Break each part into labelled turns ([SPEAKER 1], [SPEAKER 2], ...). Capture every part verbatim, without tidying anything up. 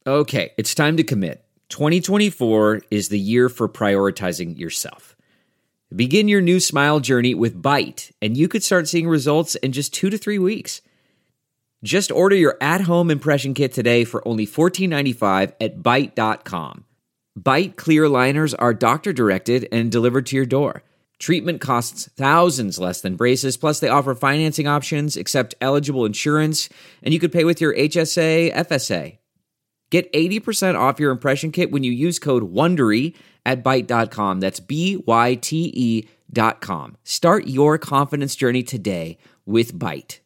[SPEAKER 1] Okay, it's time to commit. twenty twenty-four is the year for prioritizing yourself. Begin your new smile journey with Byte, and you could start seeing results in just two to three weeks. Just order your at-home impression kit today for only fourteen ninety-five at byte dot com. Byte clear aligners are doctor-directed and delivered to your door. Treatment costs thousands less than braces, plus they offer financing options, accept eligible insurance, and you could pay with your H S A, F S A. Get eighty percent off your impression kit when you use code WONDERY at byte dot com. That's B Y T E dot com. Start your confidence journey today with Byte.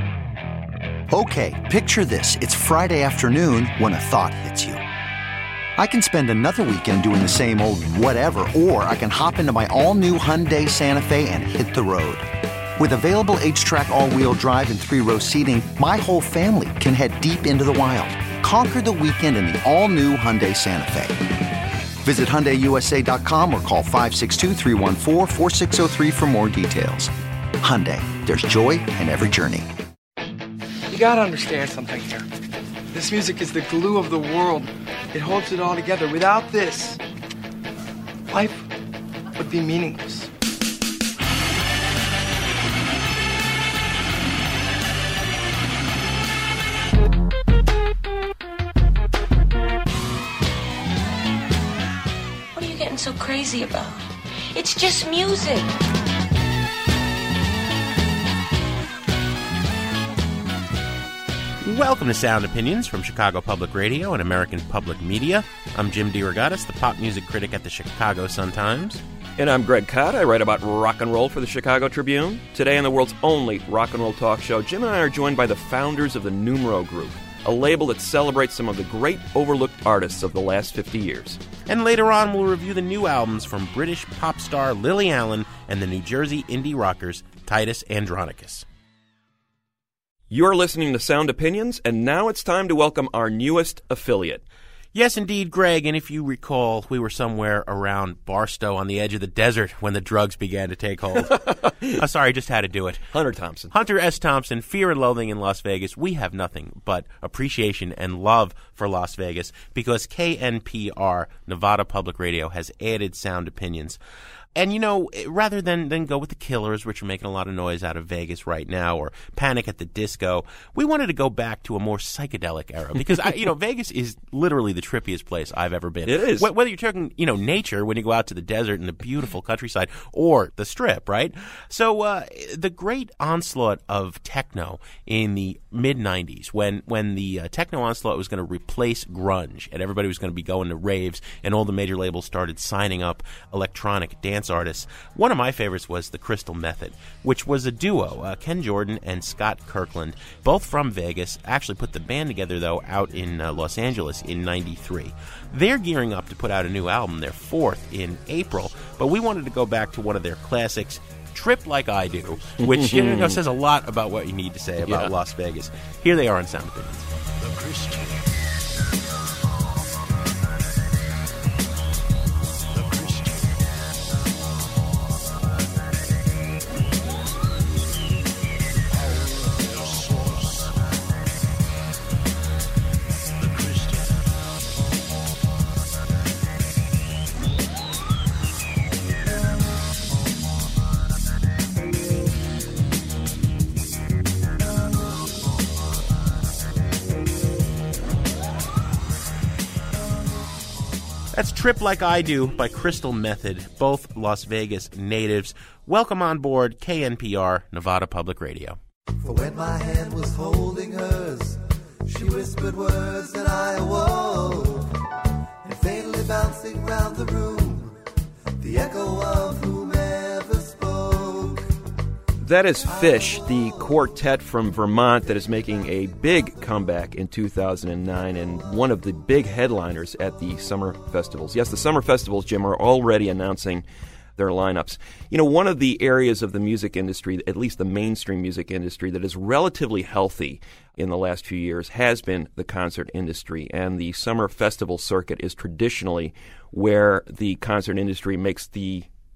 [SPEAKER 2] Okay, picture this. It's Friday afternoon when a thought hits you. I can spend another weekend doing the same old whatever, or I can hop into my all-new Hyundai Santa Fe and hit the road. With available H-Track all-wheel drive and three-row seating, my whole family can head deep into the wild. Conquer the weekend in the all-new Hyundai Santa Fe. Visit Hyundai U S A dot com or call five six two, three one four, four six zero three for more details. Hyundai, there's joy in every journey.
[SPEAKER 3] You gotta understand something here. This music is the glue of the world. It holds it all together. Without this, life would be meaningless.
[SPEAKER 4] So crazy about. It's just music.
[SPEAKER 5] Welcome to Sound Opinions from Chicago Public Radio and American Public Media. I'm Jim DeRogatis, the pop music critic at the Chicago Sun-Times.
[SPEAKER 6] And I'm Greg Kot. I write about rock and roll for the Chicago Tribune. Today on the world's only rock and roll talk show, Jim and I are joined by the founders of the Numero Group, a label that celebrates some of the great overlooked artists of the last fifty years.
[SPEAKER 5] And later on, we'll review the new albums from British pop star Lily Allen and the New Jersey indie rockers Titus Andronicus.
[SPEAKER 6] You're listening to Sound Opinions, and now it's time to welcome our newest affiliate.
[SPEAKER 5] Yes, indeed, Greg, and if you recall, we were somewhere around Barstow on the edge of the desert when the drugs began to take hold. oh, sorry, I just had to do it.
[SPEAKER 6] Hunter Thompson.
[SPEAKER 5] Hunter S. Thompson, Fear and Loathing in Las Vegas. We have nothing but appreciation and love for Las Vegas because K N P R, Nevada Public Radio, has added Sound Opinions. And, you know, rather than, than go with the Killers, which are making a lot of noise out of Vegas right now, or Panic at the Disco, we wanted to go back to a more psychedelic era. Because, I, you know, Vegas is literally the trippiest place I've ever been.
[SPEAKER 6] It is.
[SPEAKER 5] Whether you're talking, you know, nature, when you go out to the desert and the beautiful countryside, or the Strip, right? So uh, the great onslaught of techno in the mid nineties, when, when the uh, techno onslaught was going to replace grunge, and everybody was going to be going to raves, and all the major labels started signing up electronic dance artists. One of my favorites was the Crystal Method, which was a duo, uh, Ken Jordan and Scott Kirkland, both from Vegas, actually put the band together, though, out in uh, Los Angeles in ninety-three. They're gearing up to put out a new album, their fourth, in April, but we wanted to go back to one of their classics, Trip Like I Do, which you know, says a lot about what you need to say about yeah. Las Vegas. Here they are on Sound Opinions.
[SPEAKER 7] The Christian.
[SPEAKER 5] That's Trip Like I Do by Crystal Method, both Las Vegas natives. Welcome on board K N P R, Nevada Public Radio.
[SPEAKER 8] For when my hand was holding hers, she whispered words and I awoke, and faintly bouncing round the room, the echo of whomever spoke.
[SPEAKER 6] That is Fish, the quartet from Vermont that is making a big comeback in two thousand nine and one of the big headliners at the summer festivals. Yes, the summer festivals, Jim, are already announcing their lineups. You know, one of the areas of the music industry, at least the mainstream music industry, that is relatively healthy in the last few years has been the concert industry. And the summer festival circuit is traditionally where the concert industry makes the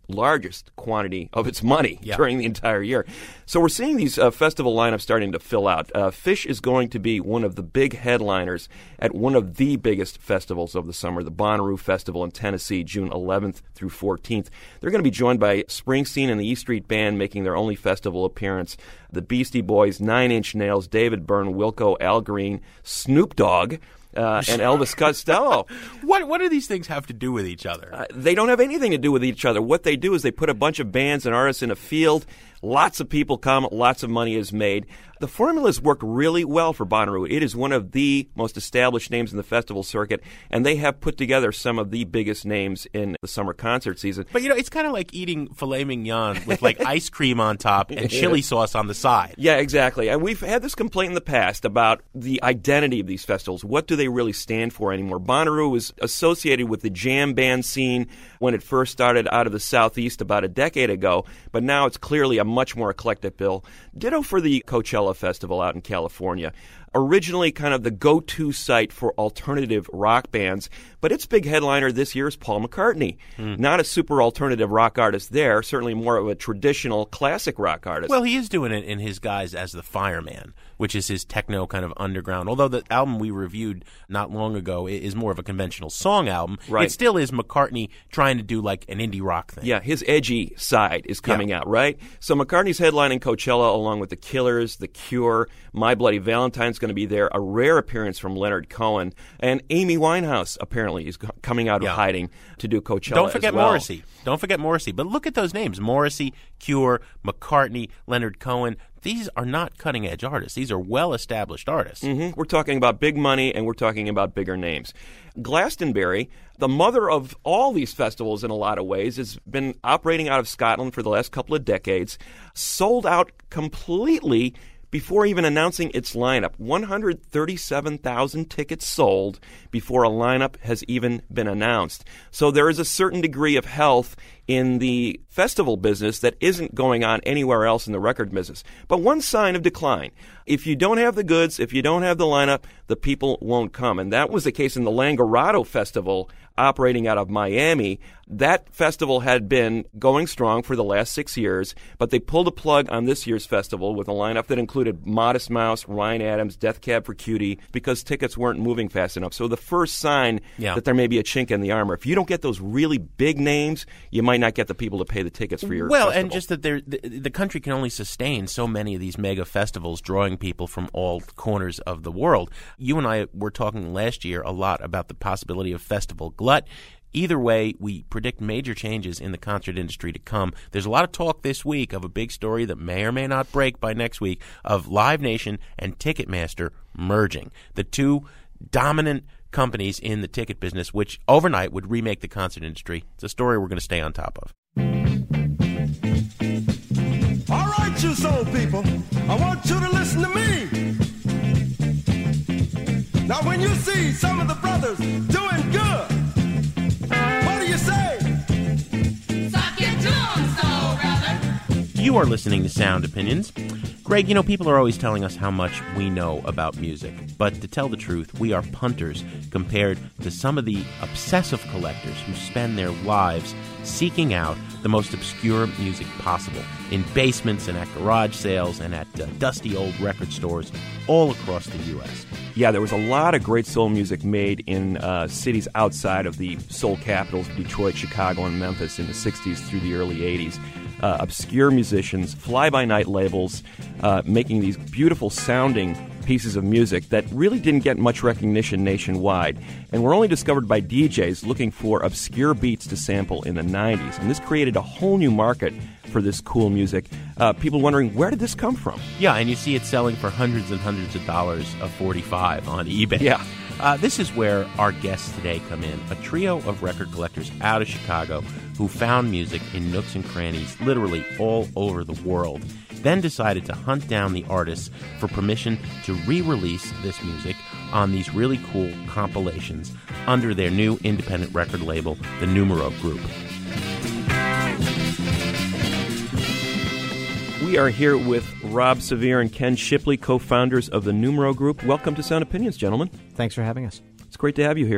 [SPEAKER 6] largest quantity of its money
[SPEAKER 5] Yeah.
[SPEAKER 6] during the entire year. So we're seeing these uh, festival lineups starting to fill out. Uh, Phish is going to be one of the big headliners at one of the biggest festivals of the summer, the Bonnaroo Festival in Tennessee, June eleventh through fourteenth. They're going to be joined by Springsteen and the E Street Band making their only festival appearance, the Beastie Boys, Nine Inch Nails, David Byrne, Wilco, Al Green, Snoop Dogg, Uh, and Elvis Costello.
[SPEAKER 5] What what do these things have to do with each other?
[SPEAKER 6] Uh, they don't have anything to do with each other. What they do is they put a bunch of bands and artists in a field. Lots of people come. Lots of money is made. The formulas work really well for Bonnaroo. It is one of the most established names in the festival circuit, and they have put together some of the biggest names in the summer concert season.
[SPEAKER 5] But, you know, it's kind of like eating filet mignon with, like, ice cream on top and chili sauce on the side.
[SPEAKER 6] Yeah, exactly. And we've had this complaint in the past about the identity of these festivals. What do they really stand for anymore? Bonnaroo was associated with the jam band scene when it first started out of the Southeast about a decade ago, but now it's clearly a much more eclectic bill. Ditto for the Coachella Festival out in California. Originally kind of the go-to site for alternative rock bands, but its big headliner this year is Paul McCartney. Mm. Not a super alternative rock artist there, certainly more of a traditional classic rock artist.
[SPEAKER 5] Well, he is doing it in his guise as the Fireman, which is his techno kind of underground. Although the album we reviewed not long ago is more of a conventional song album,
[SPEAKER 6] right.
[SPEAKER 5] It still is McCartney trying to do like an indie rock thing.
[SPEAKER 6] Yeah, his edgy side is coming
[SPEAKER 5] yeah.
[SPEAKER 6] out, right? So McCartney's headlining Coachella along with The Killers, The Cure, My Bloody Valentine's going to be there, a rare appearance from Leonard Cohen, and Amy Winehouse apparently is coming out
[SPEAKER 5] yeah.
[SPEAKER 6] of hiding to do Coachella
[SPEAKER 5] Don't forget
[SPEAKER 6] as well.
[SPEAKER 5] Morrissey. Don't forget Morrissey. But look at those names. Morrissey, Cure, McCartney, Leonard Cohen. These are not cutting-edge artists. These are well-established artists.
[SPEAKER 6] Mm-hmm. We're talking about big money, and we're talking about bigger names. Glastonbury, the mother of all these festivals in a lot of ways, has been operating out of Scotland for the last couple of decades, sold out completely before even announcing its lineup. one hundred thirty-seven thousand tickets sold before a lineup has even been announced. So there is a certain degree of health in the festival business that isn't going on anywhere else in the record business. But one sign of decline. If you don't have the goods, if you don't have the lineup, the people won't come. And that was the case in the Langerado Festival operating out of Miami. That festival had been going strong for the last six years, but they pulled a plug on this year's festival with a lineup that included Modest Mouse, Ryan Adams, Death Cab for Cutie, because tickets weren't moving fast enough. So the first sign
[SPEAKER 5] yeah.
[SPEAKER 6] that there may be a chink in the armor. If you don't get those really big names, you might not get the people to pay the tickets for your
[SPEAKER 5] well,
[SPEAKER 6] festival.
[SPEAKER 5] and just that the, the country can only sustain so many of these mega festivals, drawing people from all corners of the world. You and I were talking last year a lot about the possibility of festival glut. Either way, we predict major changes in the concert industry to come. There's a lot of talk this week of a big story that may or may not break by next week of Live Nation and Ticketmaster merging. The two dominant companies in the ticket business, which overnight would remake the concert industry. It's a story we're going to stay on top of.
[SPEAKER 8] All right, you soul people, I want you to listen to me. Now, when you see some of the brothers doing good, what do you say?
[SPEAKER 7] Suck it to 'em, soul brother.
[SPEAKER 5] You are listening to Sound Opinions. Greg, you know, people are always telling us how much we know about music. But to tell the truth, we are punters compared to some of the obsessive collectors who spend their lives seeking out the most obscure music possible in basements and at garage sales and at uh, dusty old record stores all across the U S
[SPEAKER 6] Yeah, there was a lot of great soul music made in uh, cities outside of the soul capitals, Detroit, Chicago, and Memphis in the sixties through the early eighties. Uh, obscure musicians, fly-by-night labels, uh, making these beautiful sounding pieces of music that really didn't get much recognition nationwide, and were only discovered by D Js looking for obscure beats to sample in the nineties. And this created a whole new market for this cool music. Uh, people wondering, where did this come from?
[SPEAKER 5] Yeah, and you see it selling for hundreds and hundreds of dollars of forty-five on eBay.
[SPEAKER 6] Yeah.
[SPEAKER 5] Uh, this is where our guests today come in, a trio of record collectors out of Chicago who found music in nooks and crannies literally all over the world, then decided to hunt down the artists for permission to re-release this music on these really cool compilations under their new independent record label, the Numero Group.
[SPEAKER 6] We are here with Rob Severe and Ken Shipley, co-founders of the Numero Group. Welcome to Sound Opinions, gentlemen.
[SPEAKER 9] Thanks for having us.
[SPEAKER 6] It's great to have you here.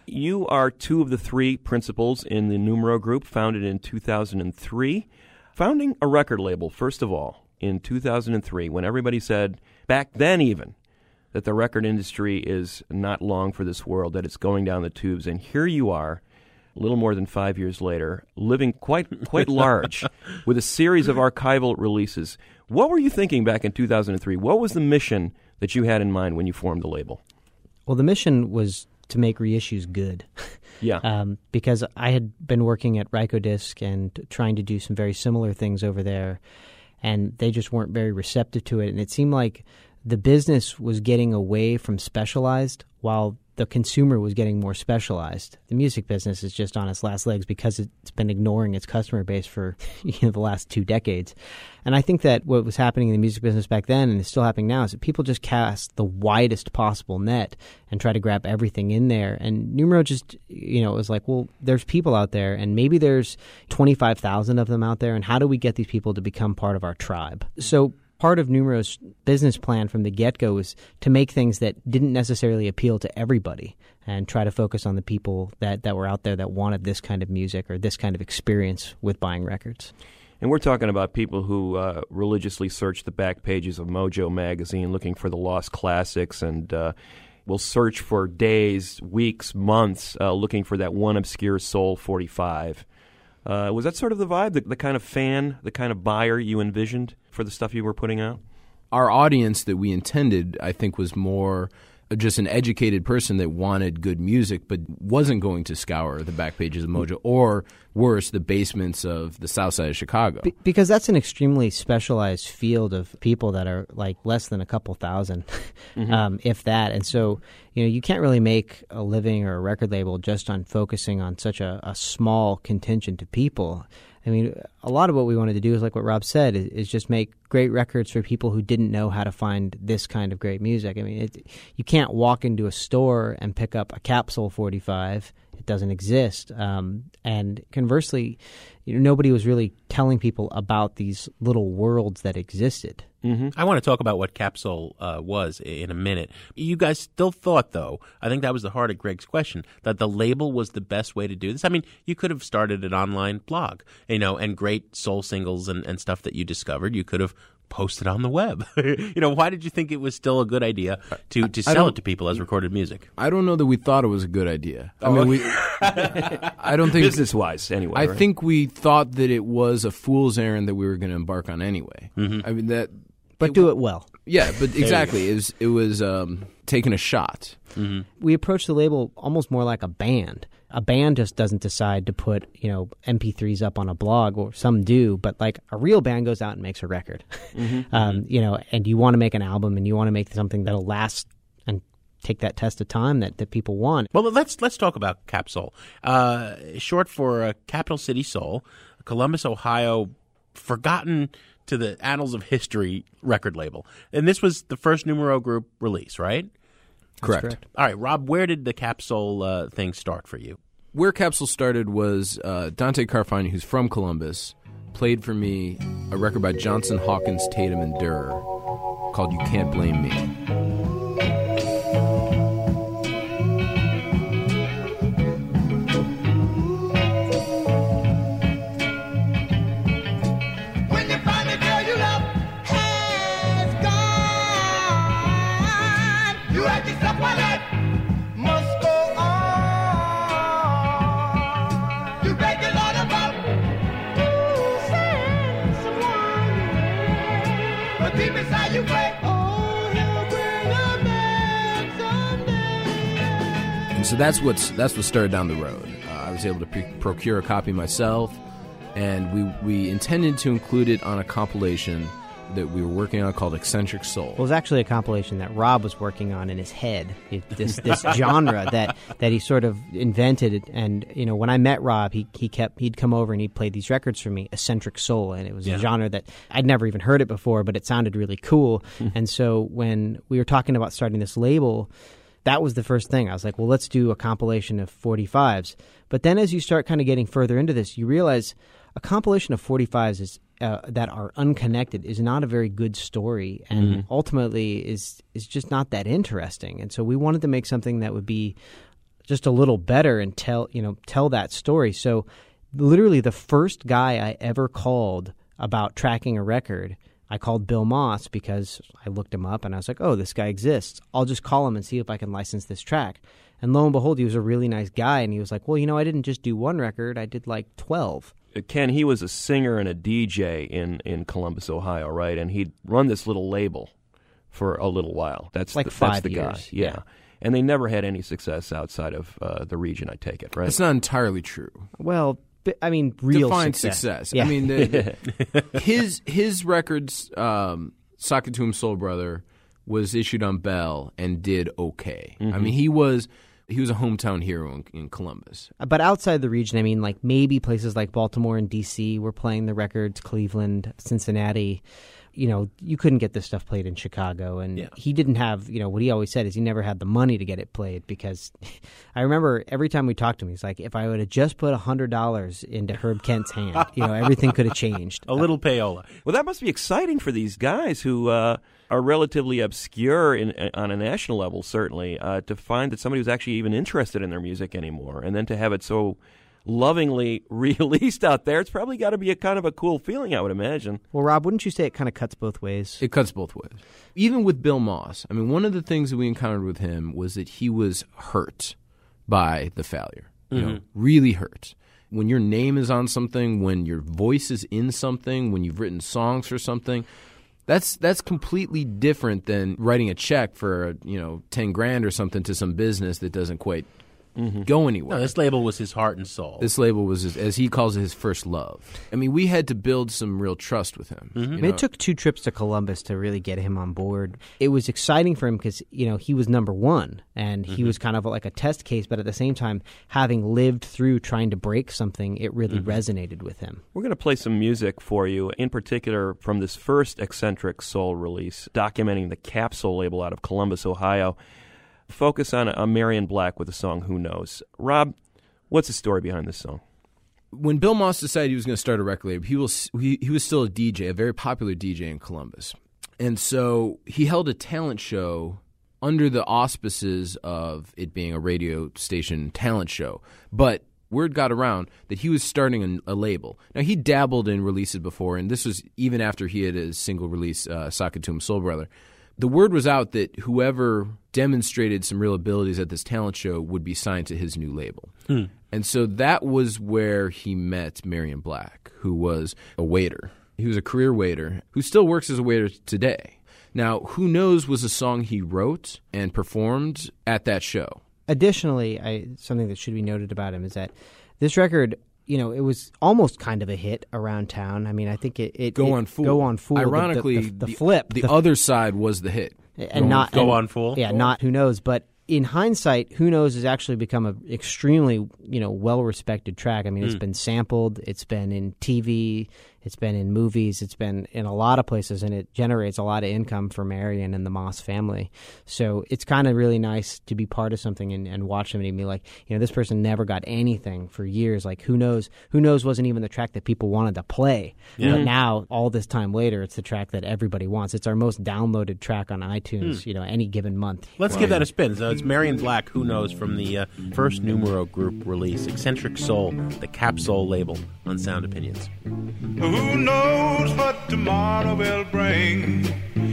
[SPEAKER 6] You are two of the three principals in the Numero Group, founded in two thousand three. Founding a record label, first of all, in two thousand three, when everybody said, back then even, that the record industry is not long for this world, that it's going down the tubes. And here you are, a little more than five years later, living quite quite large with a series of archival releases. What were you thinking back in two thousand three? What was the mission that you had in mind when you formed the label?
[SPEAKER 9] Well, the mission was to make reissues good.
[SPEAKER 6] Yeah.
[SPEAKER 9] Um, because I had been working at Rykodisc and trying to do some very similar things over there, and they just weren't very receptive to it. And it seemed like the business was getting away from specialized while the consumer was getting more specialized. The music business is just on its last legs because it's been ignoring its customer base for you know, the last two decades. And I think that what was happening in the music business back then and is still happening now is that people just cast the widest possible net and try to grab everything in there. And Numero just, you know, it was like, well, there's people out there and maybe there's twenty-five thousand of them out there. And how do we get these people to become part of our tribe? So part of Numero's business plan from the get-go was to make things that didn't necessarily appeal to everybody and try to focus on the people that, that were out there that wanted this kind of music or this kind of experience with buying records.
[SPEAKER 6] And we're talking about people who uh, religiously search the back pages of Mojo magazine looking for the lost classics and uh, will search for days, weeks, months uh, looking for that one obscure soul forty-five. Uh, was that sort of the vibe, the, the kind of fan, the kind of buyer you envisioned for the stuff you were putting out?
[SPEAKER 10] Our audience that we intended, I think, was more just an educated person that wanted good music but wasn't going to scour the back pages of Mojo or, worse, the basements of the south side of Chicago.
[SPEAKER 9] Be- because that's an extremely specialized field of people that are like less than a couple thousand, mm-hmm. um, if that. And so, you know, you can't really make a living or a record label just on focusing on such a, a small contingent of people. I mean, a lot of what we wanted to do is like what Rob said, is, is just make great records for people who didn't know how to find this kind of great music. I mean, it, you can't walk into a store and pick up a Capsule forty-five. It doesn't exist. Um, and conversely, you know, nobody was really telling people about these little worlds that existed.
[SPEAKER 5] Mm-hmm. I want to talk about what Capsule uh, was in a minute. You guys still thought, though, I think that was the heart of Greg's question, that the label was the best way to do this? I mean, you could have started an online blog, you know, and great soul singles and, and stuff that you discovered. You could have posted on the web. You know, why did you think it was still a good idea to, to sell it to people as recorded music?
[SPEAKER 10] I don't know that we thought it was a good idea. I
[SPEAKER 6] oh,
[SPEAKER 10] mean, we. I don't think
[SPEAKER 6] business-wise, anyway.
[SPEAKER 10] I
[SPEAKER 6] right?
[SPEAKER 10] think we thought that it was a fool's errand that we were going to embark on anyway.
[SPEAKER 5] Mm-hmm.
[SPEAKER 10] I mean that.
[SPEAKER 9] But
[SPEAKER 10] it,
[SPEAKER 9] do it well.
[SPEAKER 10] Yeah, but exactly. It was, it was um, taking a shot.
[SPEAKER 5] Mm-hmm.
[SPEAKER 9] We approached the label almost more like a band. A band just doesn't decide to put, you know, M P threes up on a blog, or some do, but like a real band goes out and makes a record.
[SPEAKER 6] Mm-hmm.
[SPEAKER 9] um, you know, and you want to make an album and you want to make something that'll last and take that test of time that, that people want.
[SPEAKER 5] Well, let's let's talk about Capsule. Uh, short for uh, Capital City Soul, Columbus, Ohio, forgotten to the annals of history record label. And this was the first Numero Group release, right?
[SPEAKER 10] Correct.
[SPEAKER 9] correct.
[SPEAKER 5] All right, Rob, where did the Capsule uh, thing start for you?
[SPEAKER 10] Where Capsule started was uh, Dante Carfagna, who's from Columbus, played for me a record by Johnson, Hawkins, Tatum, and Durr called You Can't Blame Me. So that's what's that's what started down the road. Uh, I was able to pre- procure a copy myself, and we we intended to include it on a compilation that we were working on called Eccentric Soul.
[SPEAKER 9] Well, it was actually a compilation that Rob was working on in his head. It, this this genre that, that he sort of invented. And you know, when I met Rob, he he kept he'd come over and he'd play these records for me, Eccentric Soul, and it was
[SPEAKER 5] yeah.
[SPEAKER 9] a genre that I'd never even heard it before, but it sounded really cool. And so when we were talking about starting this label, that was the first thing. I was like, well, let's do a compilation of forty-fives. But then as you start kind of getting further into this, you realize a compilation of forty-fives is uh, that are unconnected is not a very good story, and mm-hmm. ultimately is is just not that interesting. And so we wanted to make something that would be just a little better and tell, you know, tell that story. So literally the first guy I ever called about tracking a record, I called Bill Moss because I looked him up and I was like, oh, this guy exists. I'll just call him and see if I can license this track. And lo and behold, he was a really nice guy. And he was like, well, you know, I didn't just do one record. I did like twelve.
[SPEAKER 6] Ken, he was a singer and a D J in, in Columbus, Ohio, right? And he'd run this little label for a little while. That's
[SPEAKER 9] like
[SPEAKER 6] the,
[SPEAKER 9] five
[SPEAKER 6] that's the
[SPEAKER 9] years.
[SPEAKER 6] guy. Yeah. yeah. And they never had any success outside of uh, the region, I take it, right?
[SPEAKER 10] That's not entirely true.
[SPEAKER 9] Well, I mean, real
[SPEAKER 10] Define
[SPEAKER 9] success.
[SPEAKER 10] success.
[SPEAKER 9] Yeah.
[SPEAKER 10] I mean, the, the, his his records, um, Saskatoon Soul Brother, was issued on Bell and did okay. Mm-hmm. I mean, he was he was a hometown hero in, in Columbus.
[SPEAKER 9] But outside the region, I mean, like maybe places like Baltimore and D C were playing the records, Cleveland, Cincinnati. You know, you couldn't get this stuff played in Chicago. And
[SPEAKER 5] yeah.
[SPEAKER 9] he didn't have, you know, what he always said is he never had the money to get it played because I remember every time we talked to him, he's like, if I would have just put one hundred dollars into Herb Kent's hand, you know, everything could have changed.
[SPEAKER 5] A little payola.
[SPEAKER 6] Well, that must be exciting for these guys who uh, are relatively obscure in, on a national level, certainly, uh, to find that somebody was actually even interested in their music anymore, and then to have it so lovingly released out there. It's probably got to be a kind of a cool feeling, I would imagine.
[SPEAKER 9] Well, Rob, wouldn't you say it kind of cuts both ways?
[SPEAKER 10] It cuts both ways. Even with Bill Moss, I mean, one of the things that we encountered with him was that he was hurt by the failure. You mm-hmm. know, really hurt. When your name is on something, when your voice is in something, when you've written songs for something, that's that's completely different than writing a check for, you know, ten grand or something to some business that doesn't quite Mm-hmm. go anywhere.
[SPEAKER 5] No, this label was his heart and soul.
[SPEAKER 10] This label was, his, as he calls it, his first love. I mean, we had to build some real trust with him.
[SPEAKER 9] Mm-hmm. I mean, it took two trips to Columbus to really get him on board. It was exciting for him because, you know, he was number one, and he mm-hmm. was kind of like a test case, but at the same time, having lived through trying to break something, it really mm-hmm. resonated with him.
[SPEAKER 6] We're going to play some music for you, in particular from this first Eccentric Soul release, documenting the Capsule label out of Columbus, Ohio. Focus on a Marion Black with the song Who Knows. Rob, what's the story behind this song?
[SPEAKER 10] When Bill Moss decided he was going to start a record label, he was, he, he was still a D J, a very popular D J in Columbus. And so he held a talent show under the auspices of it being a radio station talent show. But word got around that he was starting a, a label. Now, he dabbled in releases before, and this was even after he had his single release, uh, Saskatoon Soul Brother. The word was out that whoever demonstrated some real abilities at this talent show would be signed to his new label. Hmm. And so that was where he met Marion Black, who was a waiter. He was a career waiter who still works as a waiter today. Now, Who Knows was a song he wrote and performed at that show.
[SPEAKER 9] Additionally, I, something that should be noted about him is that this record, you know, it was almost kind of a hit around town. I mean, I think it... it
[SPEAKER 10] Go
[SPEAKER 9] it,
[SPEAKER 10] on Fool.
[SPEAKER 9] Go on Fool.
[SPEAKER 10] Ironically,
[SPEAKER 9] the, the, the, the flip.
[SPEAKER 10] The,
[SPEAKER 9] the
[SPEAKER 10] other side was the hit.
[SPEAKER 9] And
[SPEAKER 10] Go
[SPEAKER 9] not
[SPEAKER 5] Go
[SPEAKER 9] and,
[SPEAKER 5] on Fool.
[SPEAKER 9] Yeah, not Who Knows. But in hindsight, Who Knows has actually become an extremely, you know, well-respected track. I mean, mm. it's been sampled. It's been in T V. It's been in movies. It's been in a lot of places, and it generates a lot of income for Marion and the Moss family. So it's kind of really nice to be part of something and, and watch somebody be like, you know, this person never got anything for years. Like, Who Knows? Who Knows wasn't even the track that people wanted to play. Yeah. But now, all this time later, it's the track that everybody wants. It's our most downloaded track on iTunes, hmm. you know, any given month.
[SPEAKER 5] Let's wow. give that a spin. So it's Marion Black, Who Knows, from the uh, first Numero Group release, Eccentric Soul, the Capsule label on Sound Opinions.
[SPEAKER 11] Who knows what tomorrow will bring?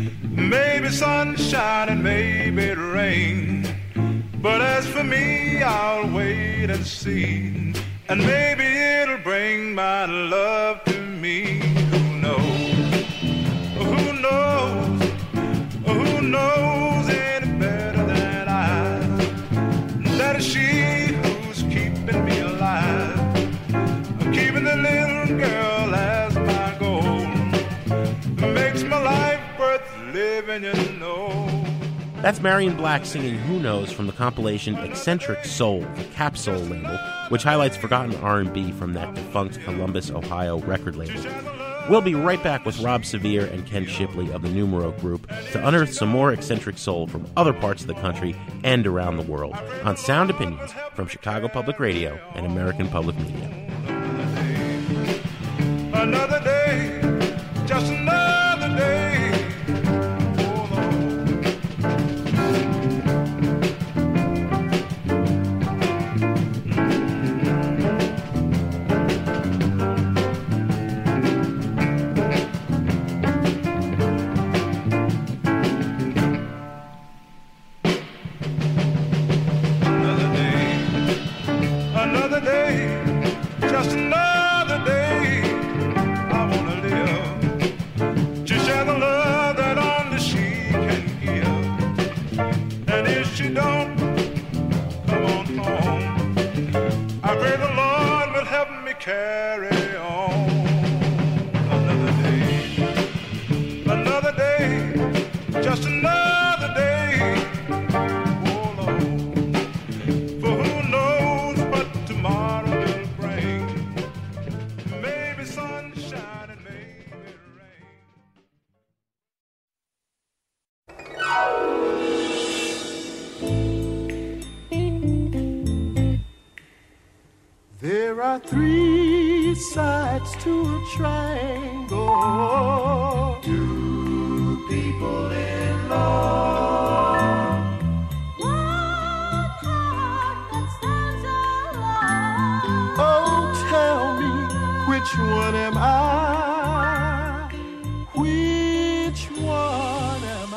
[SPEAKER 11] Maybe sunshine and maybe rain. But as for me, I'll wait and see. And maybe it'll bring my love to me. Who knows? Who knows? Who knows any better than I? That is she who's keeping me alive. Keeping the little girl as my goal. Makes my life worth living, you know.
[SPEAKER 5] That's Marion Black singing Who Knows from the compilation Eccentric Soul, the Capsule label, which highlights forgotten R and B from that defunct Columbus, Ohio record label. We'll be right back with Rob Severe and Ken Shipley of the Numero Group to unearth some more eccentric soul from other parts of the country and around the world on Sound Opinions from Chicago Public Radio and American Public Media.
[SPEAKER 11] Another day, just another day. Oh,
[SPEAKER 12] are three sides to a triangle. Two people in love. One heart that stands alone. Oh, tell me, which one am I? Which one am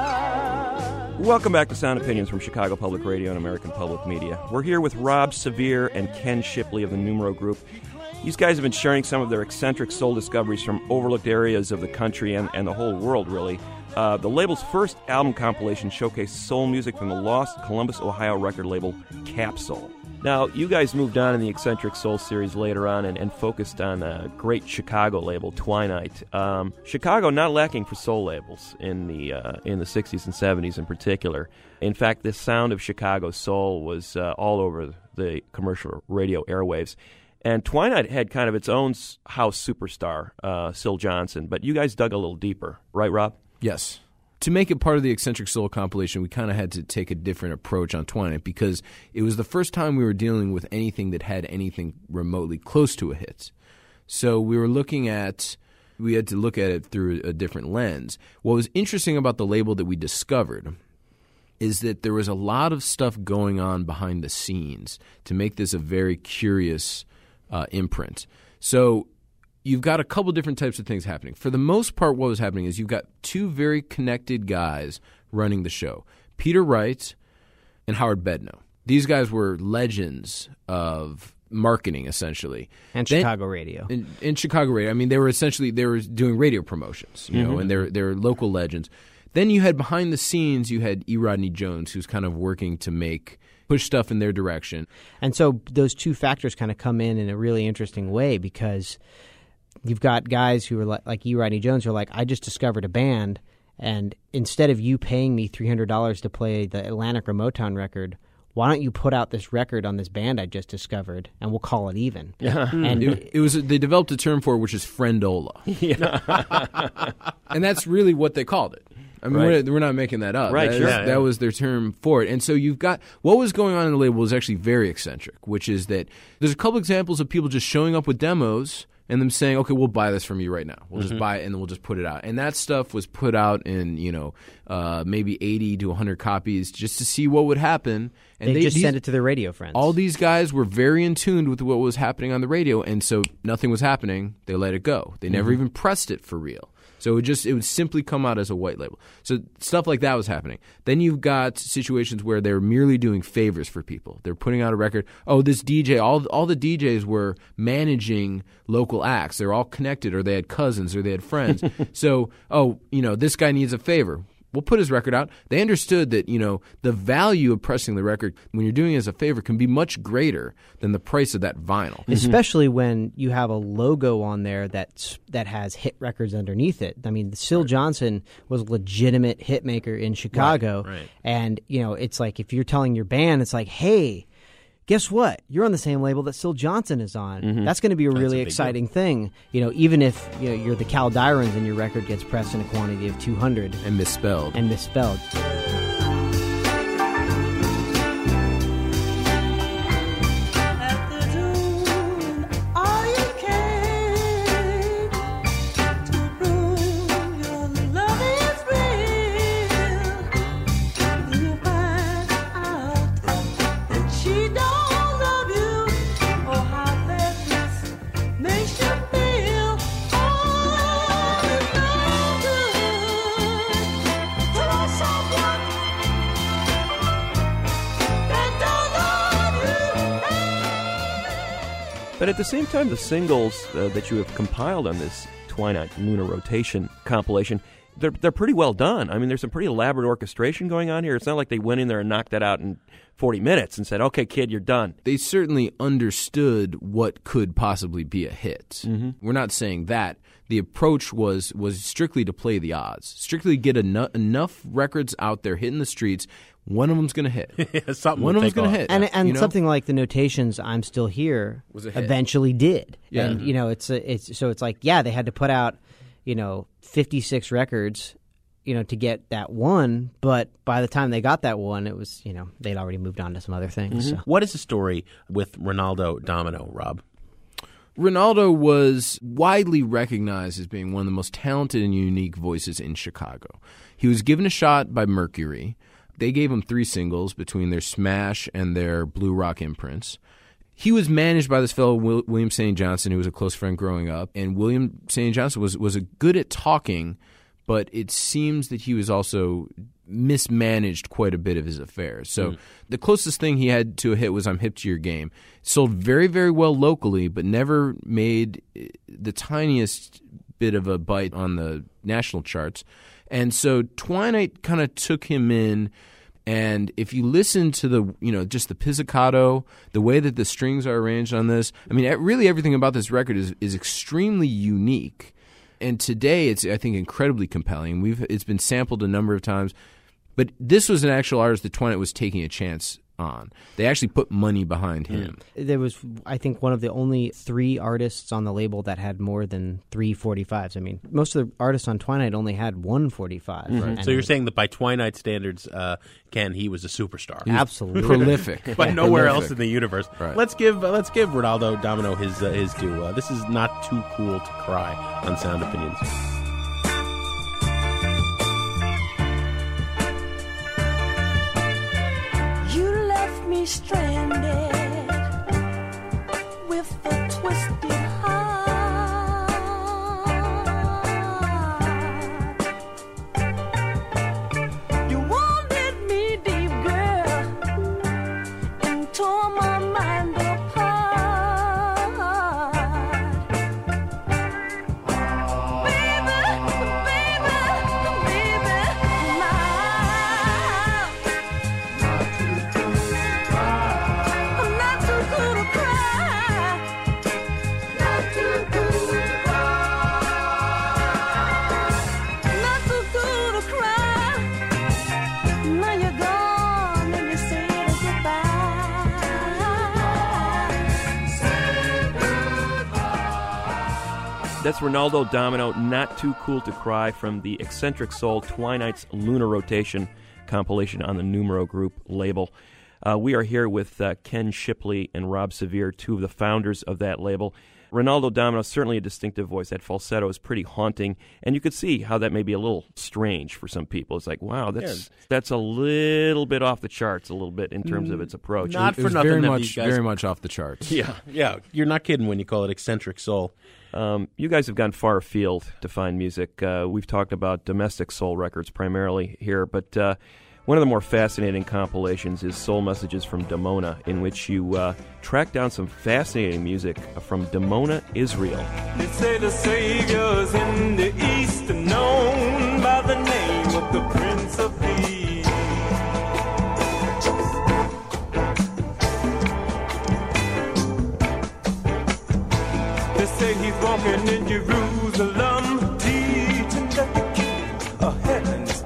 [SPEAKER 12] I?
[SPEAKER 6] Welcome back to Sound Opinions from Chicago Public Radio and American Public Media. We're here with Rob Severe and Ken Shipley of the Numero Group. These guys have been sharing some of their eccentric soul discoveries from overlooked areas of the country and, and the whole world, really. Uh, the label's first album compilation showcased soul music from the lost Columbus, Ohio record label Capsule. Now, you guys moved on in the Eccentric Soul series later on and, and focused on a great Chicago label, Twinite. Um, Chicago not lacking for soul labels in the uh, in the sixties and seventies in particular. In fact, the sound of Chicago soul was uh, all over the commercial radio airwaves. And Twinite had kind of its own house superstar, uh, Syl Johnson, but you guys dug a little deeper, right, Rob?
[SPEAKER 10] Yes. To make it part of the Eccentric Soul compilation, we kind of had to take a different approach on Twinite because it was the first time we were dealing with anything that had anything remotely close to a hit. So we were looking at, we had to look at it through a different lens. What was interesting about the label that we discovered is that there was a lot of stuff going on behind the scenes to make this a very curious uh, imprint. So you've got a couple different types of things happening. For the most part, what was happening is you've got two very connected guys running the show, Peter Wright and Howard Bedno. These guys were legends of marketing, essentially.
[SPEAKER 9] And
[SPEAKER 10] then,
[SPEAKER 9] Chicago radio.
[SPEAKER 10] In, in Chicago radio. I mean, they were essentially, they were doing radio promotions, you mm-hmm. know, and they're, they're local legends. Then you had behind the scenes, you had E. Rodney Jones, who's kind of working to make push stuff in their direction.
[SPEAKER 9] And so those two factors kind of come in in a really interesting way because you've got guys who are like, like E. Rodney Jones who are like, I just discovered a band, and instead of you paying me three hundred dollars to play the Atlantic or Motown record, why don't you put out this record on this band I just discovered, and we'll call it even.
[SPEAKER 10] and it, it was they developed a term for it, which is friendola. Yeah. And that's really what they called it. I mean,
[SPEAKER 6] right.
[SPEAKER 10] we're, we're not making that up.
[SPEAKER 6] Right,
[SPEAKER 10] that,
[SPEAKER 6] sure.
[SPEAKER 10] that,
[SPEAKER 6] Yeah,
[SPEAKER 10] that
[SPEAKER 6] yeah.
[SPEAKER 10] was their term for it. And so you've got what was going on in the label was actually very eccentric, which is that there's a couple examples of people just showing up with demos and them saying, okay, we'll buy this from you right now. We'll mm-hmm. just buy it and then we'll just put it out. And that stuff was put out in, you know, uh, maybe eighty to one hundred copies just to see what would happen. And
[SPEAKER 9] they,
[SPEAKER 10] they
[SPEAKER 9] just
[SPEAKER 10] these,
[SPEAKER 9] sent it to their radio friends.
[SPEAKER 10] All these guys were very in tune with what was happening on the radio, and so nothing was happening. They let it go. They never mm-hmm. even pressed it for real. So it would just it would simply come out as a white label. So stuff like that was happening. Then you've got situations where they're merely doing favors for people. They're putting out a record. Oh, this D J, all all the D Js were managing local acts. They're all connected, or they had cousins, or they had friends. So, oh, you know, this guy needs a favor. We'll put his record out. They understood that, you know, the value of pressing the record when you're doing it as a favor can be much greater than the price of that vinyl.
[SPEAKER 9] Especially when you have a logo on there that's, that has hit records underneath it. I mean, Syl right. Johnson was a legitimate hit maker in Chicago.
[SPEAKER 5] Right, right.
[SPEAKER 9] And, you know, it's like if you're telling your band, it's like, hey, guess what? You're on the same label that Syl Johnson is on. Mm-hmm. That's going to be a
[SPEAKER 5] That's
[SPEAKER 9] really
[SPEAKER 5] a
[SPEAKER 9] exciting
[SPEAKER 5] deal.
[SPEAKER 9] thing. You know, even if you know, you're the Cal Dyrans and your record gets pressed in a quantity of two hundred.
[SPEAKER 10] And misspelled.
[SPEAKER 9] And misspelled.
[SPEAKER 6] But at the same time, the singles uh, that you have compiled on this Twinite Lunar Rotation compilation, they're they're pretty well done. I mean, there's some pretty elaborate orchestration going on here. It's not like they went in there and knocked that out in forty minutes and said, okay, kid, you're done.
[SPEAKER 10] They certainly understood what could possibly be a hit.
[SPEAKER 6] Mm-hmm.
[SPEAKER 10] We're not saying that. The approach was was strictly to play the odds, strictly get enough, enough records out there hitting the streets. One of them's going to hit.
[SPEAKER 5] yeah, something
[SPEAKER 10] One of them's going to hit.
[SPEAKER 9] And and
[SPEAKER 10] you know?
[SPEAKER 9] something like the Notations, "I'm Still Here,"
[SPEAKER 10] was a hit.
[SPEAKER 9] Eventually did.
[SPEAKER 10] Yeah.
[SPEAKER 9] And you know, it's a, it's so it's like yeah, they had to put out you know fifty-six records, you know, to get that one. But by the time they got that one, it was you know they'd already moved on to some other things.
[SPEAKER 5] Mm-hmm.
[SPEAKER 9] So.
[SPEAKER 5] What is the story with Ronaldo Domino, Rob?
[SPEAKER 10] Ronaldo was widely recognized as being one of the most talented and unique voices in Chicago. He was given a shot by Mercury. They gave him three singles between their Smash and their Blue Rock imprints. He was managed by this fellow, William Saint Johnson, who was a close friend growing up. And William Saint Johnson was, was a good at talking, but it seems that he was also mismanaged quite a bit of his affairs. So mm. the closest thing he had to a hit was I'm Hip to Your Game. It sold very, very well locally, but never made the tiniest bit of a bite on the national charts. And so Twinite kind of took him in, and if you listen to the, you know, just the pizzicato, the way that the strings are arranged on this, I mean, really everything about this record is, is extremely unique. And today it's, I think, incredibly compelling. We've It's been sampled a number of times. But this was an actual artist that Twinite was taking a chance on. They actually put money behind him.
[SPEAKER 9] There was, I think, one of the only three artists on the label that had more than three forty-fives. I mean, most of the artists on Twinite only had one forty-five.
[SPEAKER 5] Mm-hmm.
[SPEAKER 9] Right?
[SPEAKER 5] So you're saying that by Twinite standards, uh, Ken, he was a superstar.
[SPEAKER 9] Absolutely.
[SPEAKER 10] Prolific.
[SPEAKER 5] But nowhere
[SPEAKER 10] Prolific.
[SPEAKER 5] else in the universe.
[SPEAKER 10] Right.
[SPEAKER 5] Let's give uh, let's give Ronaldo Domino his, uh, his due. Uh, this is Not Too Cool to Cry on Sound Opinions.
[SPEAKER 12] Stranded with a twisted heart. You wanted me deep, girl, and tore my mind apart. Baby, baby, baby, now.
[SPEAKER 6] That's Ronaldo Domino, Not Too Cool to Cry, from the Eccentric Soul Twinite's Lunar Rotation compilation on the Numero Group label. Uh, we are here with uh, Ken Shipley and Rob Severe, two of the founders of that label. Ronaldo Domino, certainly a distinctive voice. That falsetto is pretty haunting, and you could see how that may be a little strange for some people. It's like, wow, that's yeah. that's a little bit off the charts, a little bit in terms of its approach.
[SPEAKER 5] Not
[SPEAKER 10] it
[SPEAKER 5] for
[SPEAKER 10] was
[SPEAKER 5] nothing
[SPEAKER 10] very
[SPEAKER 5] that
[SPEAKER 10] much,
[SPEAKER 5] these guys...
[SPEAKER 10] very much off the charts.
[SPEAKER 5] Yeah, yeah, you're not kidding when you call it Eccentric Soul.
[SPEAKER 6] Um, you guys have gone far afield to find music. Uh, we've talked about domestic soul records primarily here, but uh, one of the more fascinating compilations is Soul Messages from Dimona, in which you uh, track down some fascinating music from Dimona, Israel.
[SPEAKER 13] They say the Savior's in the East, known by the name of the Prince of Peace. They say he's walking in Jerusalem, teaching that the King of heaven is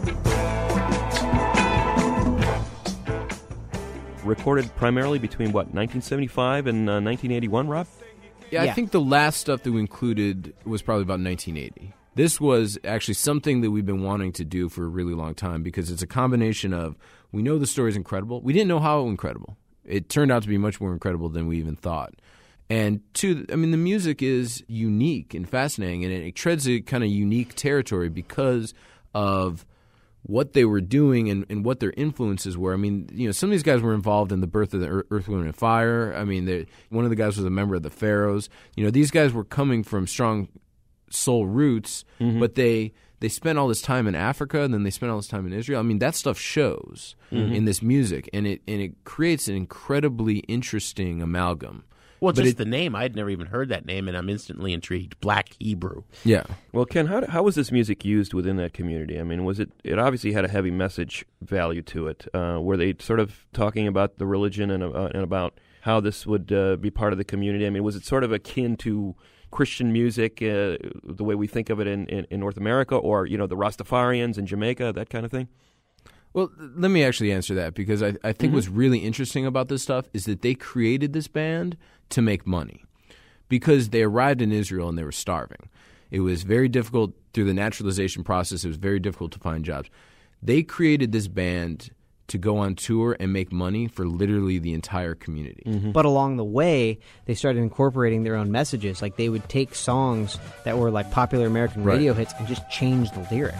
[SPEAKER 13] come.
[SPEAKER 6] Recorded primarily between, what, nineteen seventy-five and uh, nineteen eighty-one, Rob?
[SPEAKER 10] Yeah,
[SPEAKER 9] Yeah.
[SPEAKER 10] I think the last stuff that we included was probably about nineteen eighty. This was actually something that we've been wanting to do for a really long time because it's a combination of, we know the story's incredible. We didn't know how incredible. It turned out to be much more incredible than we even thought. And two, I mean, the music is unique and fascinating, and it, it treads a kind of unique territory because of what they were doing and, and what their influences were. I mean, you know, some of these guys were involved in the birth of the Earth, Wind, and Fire. I mean, one of the guys was a member of the Pharaohs. You know, these guys were coming from strong soul roots, mm-hmm. but they they spent all this time in Africa, and then they spent all this time in Israel. I mean, that stuff shows mm-hmm. in this music, and it and it creates an incredibly interesting amalgam.
[SPEAKER 5] Well,
[SPEAKER 10] But
[SPEAKER 5] just
[SPEAKER 10] it-
[SPEAKER 5] the name. I had never even heard that name, and I'm instantly intrigued. Black Hebrew.
[SPEAKER 10] Yeah.
[SPEAKER 6] Well, Ken, how how was this music used within that community? I mean, was it it obviously had a heavy message value to it? Uh, were they sort of talking about the religion and uh, and about how this would uh, be part of the community? I mean, was it sort of akin to Christian music, uh, the way we think of it in, in, in North America, or you know, the Rastafarians in Jamaica, that kind of thing?
[SPEAKER 10] Well, let me actually answer that because I, I think
[SPEAKER 6] Mhm.
[SPEAKER 10] what's really interesting about this stuff is that they created this band to make money because they arrived in Israel and they were starving. It was very difficult through the naturalization process. It was very difficult to find jobs. They created this band to go on tour and make money for literally the entire community.
[SPEAKER 5] Mm-hmm.
[SPEAKER 9] But along the way, they started incorporating their own messages. Like they would take songs that were like popular American
[SPEAKER 10] Right.
[SPEAKER 9] radio hits and just change the lyrics.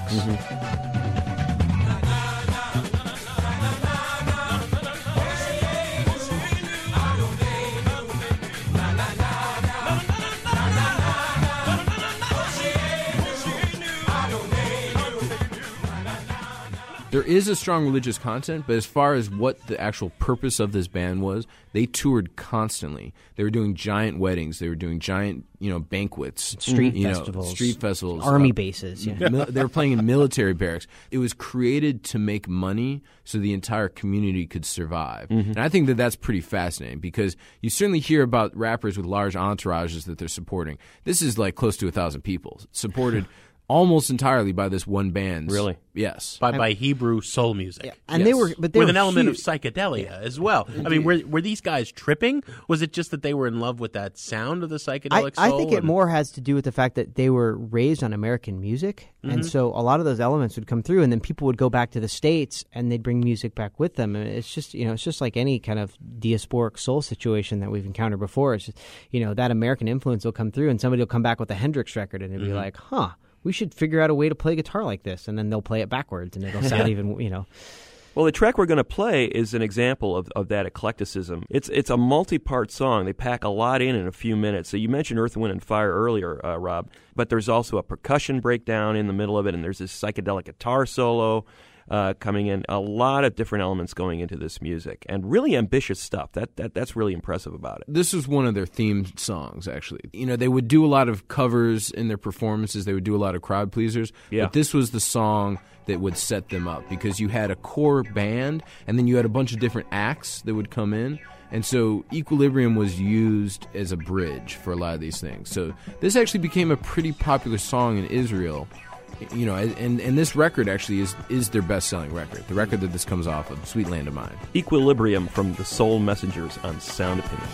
[SPEAKER 10] There is a strong religious content, but as far as what the actual purpose of this band was, they toured constantly. They were doing giant weddings. They were doing giant, you know, banquets,
[SPEAKER 9] Street
[SPEAKER 10] you know,
[SPEAKER 9] festivals.
[SPEAKER 10] street festivals,
[SPEAKER 9] Army
[SPEAKER 10] uh,
[SPEAKER 9] bases, yeah.
[SPEAKER 10] mil- they were playing in military barracks. It was created to make money so the entire community could survive. And I think that that's pretty fascinating because you certainly hear about rappers with large entourages that they're supporting. This is like close to a thousand people supported almost entirely by this one band.
[SPEAKER 5] Really?
[SPEAKER 10] Yes.
[SPEAKER 5] By, by Hebrew soul music.
[SPEAKER 9] And they were, but they
[SPEAKER 5] with
[SPEAKER 9] were
[SPEAKER 5] an element
[SPEAKER 9] huge.
[SPEAKER 5] of psychedelia as well. I mean, were were these guys tripping? Was it just that they were in love with that sound of the
[SPEAKER 9] I,
[SPEAKER 5] psychedelic
[SPEAKER 9] I
[SPEAKER 5] soul?
[SPEAKER 9] think it
[SPEAKER 5] and-
[SPEAKER 9] more has to do with the fact that they were raised on American music, and
[SPEAKER 5] Mhm.
[SPEAKER 9] so a lot of those elements would come through, and then people would go back to the States and they'd bring music back with them. And it's just, you know, it's just like any kind of diasporic soul situation that we've encountered before. It's just, you know, that American influence will come through, and somebody will come back with a Hendrix record, and it'll be
[SPEAKER 10] Mhm.
[SPEAKER 9] like, huh, we should figure out a way to play guitar like this, and then they'll play it backwards, and it'll sound
[SPEAKER 6] Yeah.
[SPEAKER 9] even, you know.
[SPEAKER 6] Well, the track we're going to play is an example of, of that eclecticism. It's it's a multi-part song. They pack a lot in in a few minutes. So you mentioned Earth, Wind, and Fire earlier, uh, Rob, but there's also a percussion breakdown in the middle of it, and there's this psychedelic guitar solo uh, coming in. A lot of different elements going into this music, and really ambitious stuff. That that that's really impressive about it.
[SPEAKER 10] This was one of their theme songs, actually. You know, they would do a lot of covers in their performances. They would do a lot of crowd pleasers.
[SPEAKER 6] Yeah.
[SPEAKER 10] But this was the song that would set them up because you had a core band and then you had a bunch of different acts that would come in. And so Equilibrium was used as a bridge for a lot of these things. So this actually became a pretty popular song in Israel. You know, and, and this record actually is, is their best-selling record, the record that this comes off of, Sweet Land of Mine.
[SPEAKER 6] Equilibrium from the Soul Messengers on Sound Opinions.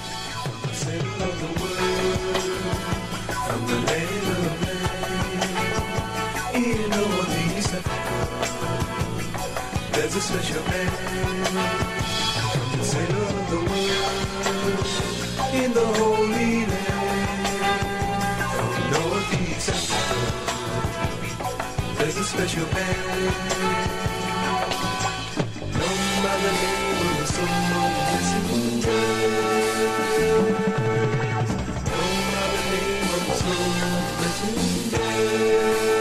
[SPEAKER 8] There's a special man, the sailor of the world, in the Holy Land. From northeast Africa, there's a special band, known by the name of the Soul Messengers. Known by the name of the Soul Messengers.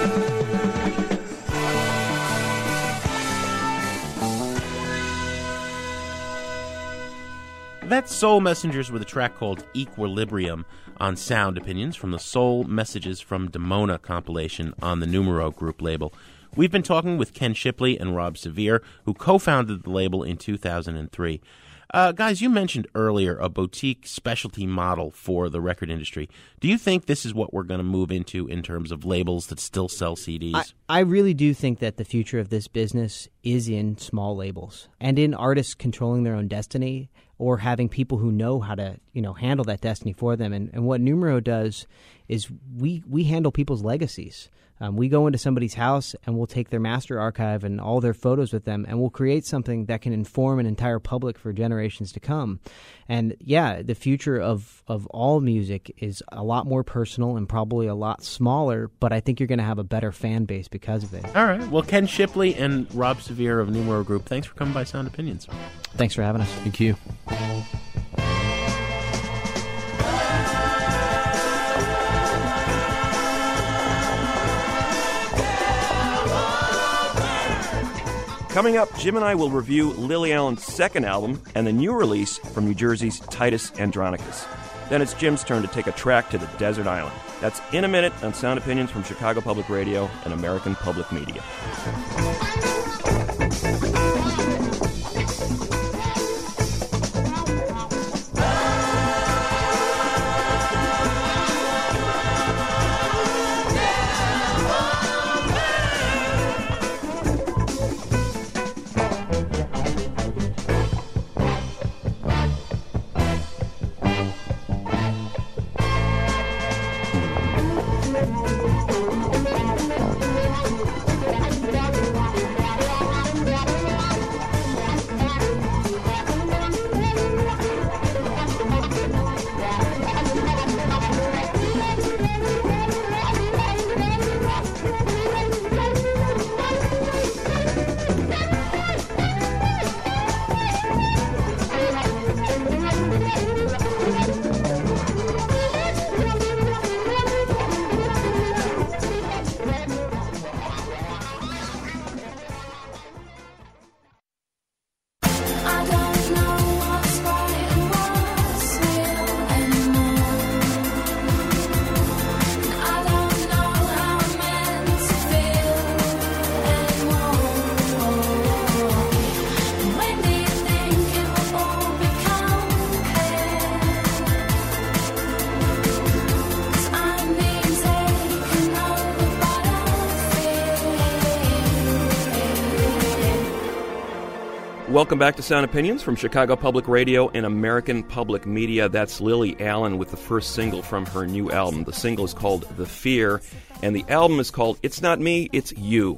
[SPEAKER 5] That's Soul Messengers with a track called Equilibrium on Sound Opinions from the Soul Messages from Demona compilation on the Numero Group label. We've been talking with Ken Shipley and Rob Severe, who co-founded the label in two thousand three. Uh, guys, you mentioned earlier a boutique specialty model for the record industry. Do you think this is what we're going to move into in terms of labels that still sell C Ds?
[SPEAKER 9] I, I really do think that the future of this business is in small labels and in artists controlling their own destiny or having people who know how to, you know, handle that destiny for them. And, and what Numero does is we, we handle people's legacies. Um, we go into somebody's house and we'll take their master archive and all their photos with them, and we'll create something that can inform an entire public for generations to come. And yeah, the future of, of all music is a lot more personal and probably a lot smaller, but I think you're going to have a better fan base because of it.
[SPEAKER 5] All right. Well, Ken Shipley and Rob Severe of Numero Group, thanks for coming by Sound Opinions.
[SPEAKER 9] Thanks for having us.
[SPEAKER 10] Thank you.
[SPEAKER 6] Coming up, Jim and I will review Lily Allen's second album and the new release from New Jersey's Titus Andronicus. Then it's Jim's turn to take a track to the desert island. That's in a minute on Sound Opinions from Chicago Public Radio and American Public Media. Welcome back to Sound Opinions from Chicago Public Radio and American Public Media. That's Lily Allen with the first single from her new album. The single is called The Fear, and the album is called It's Not Me, It's You.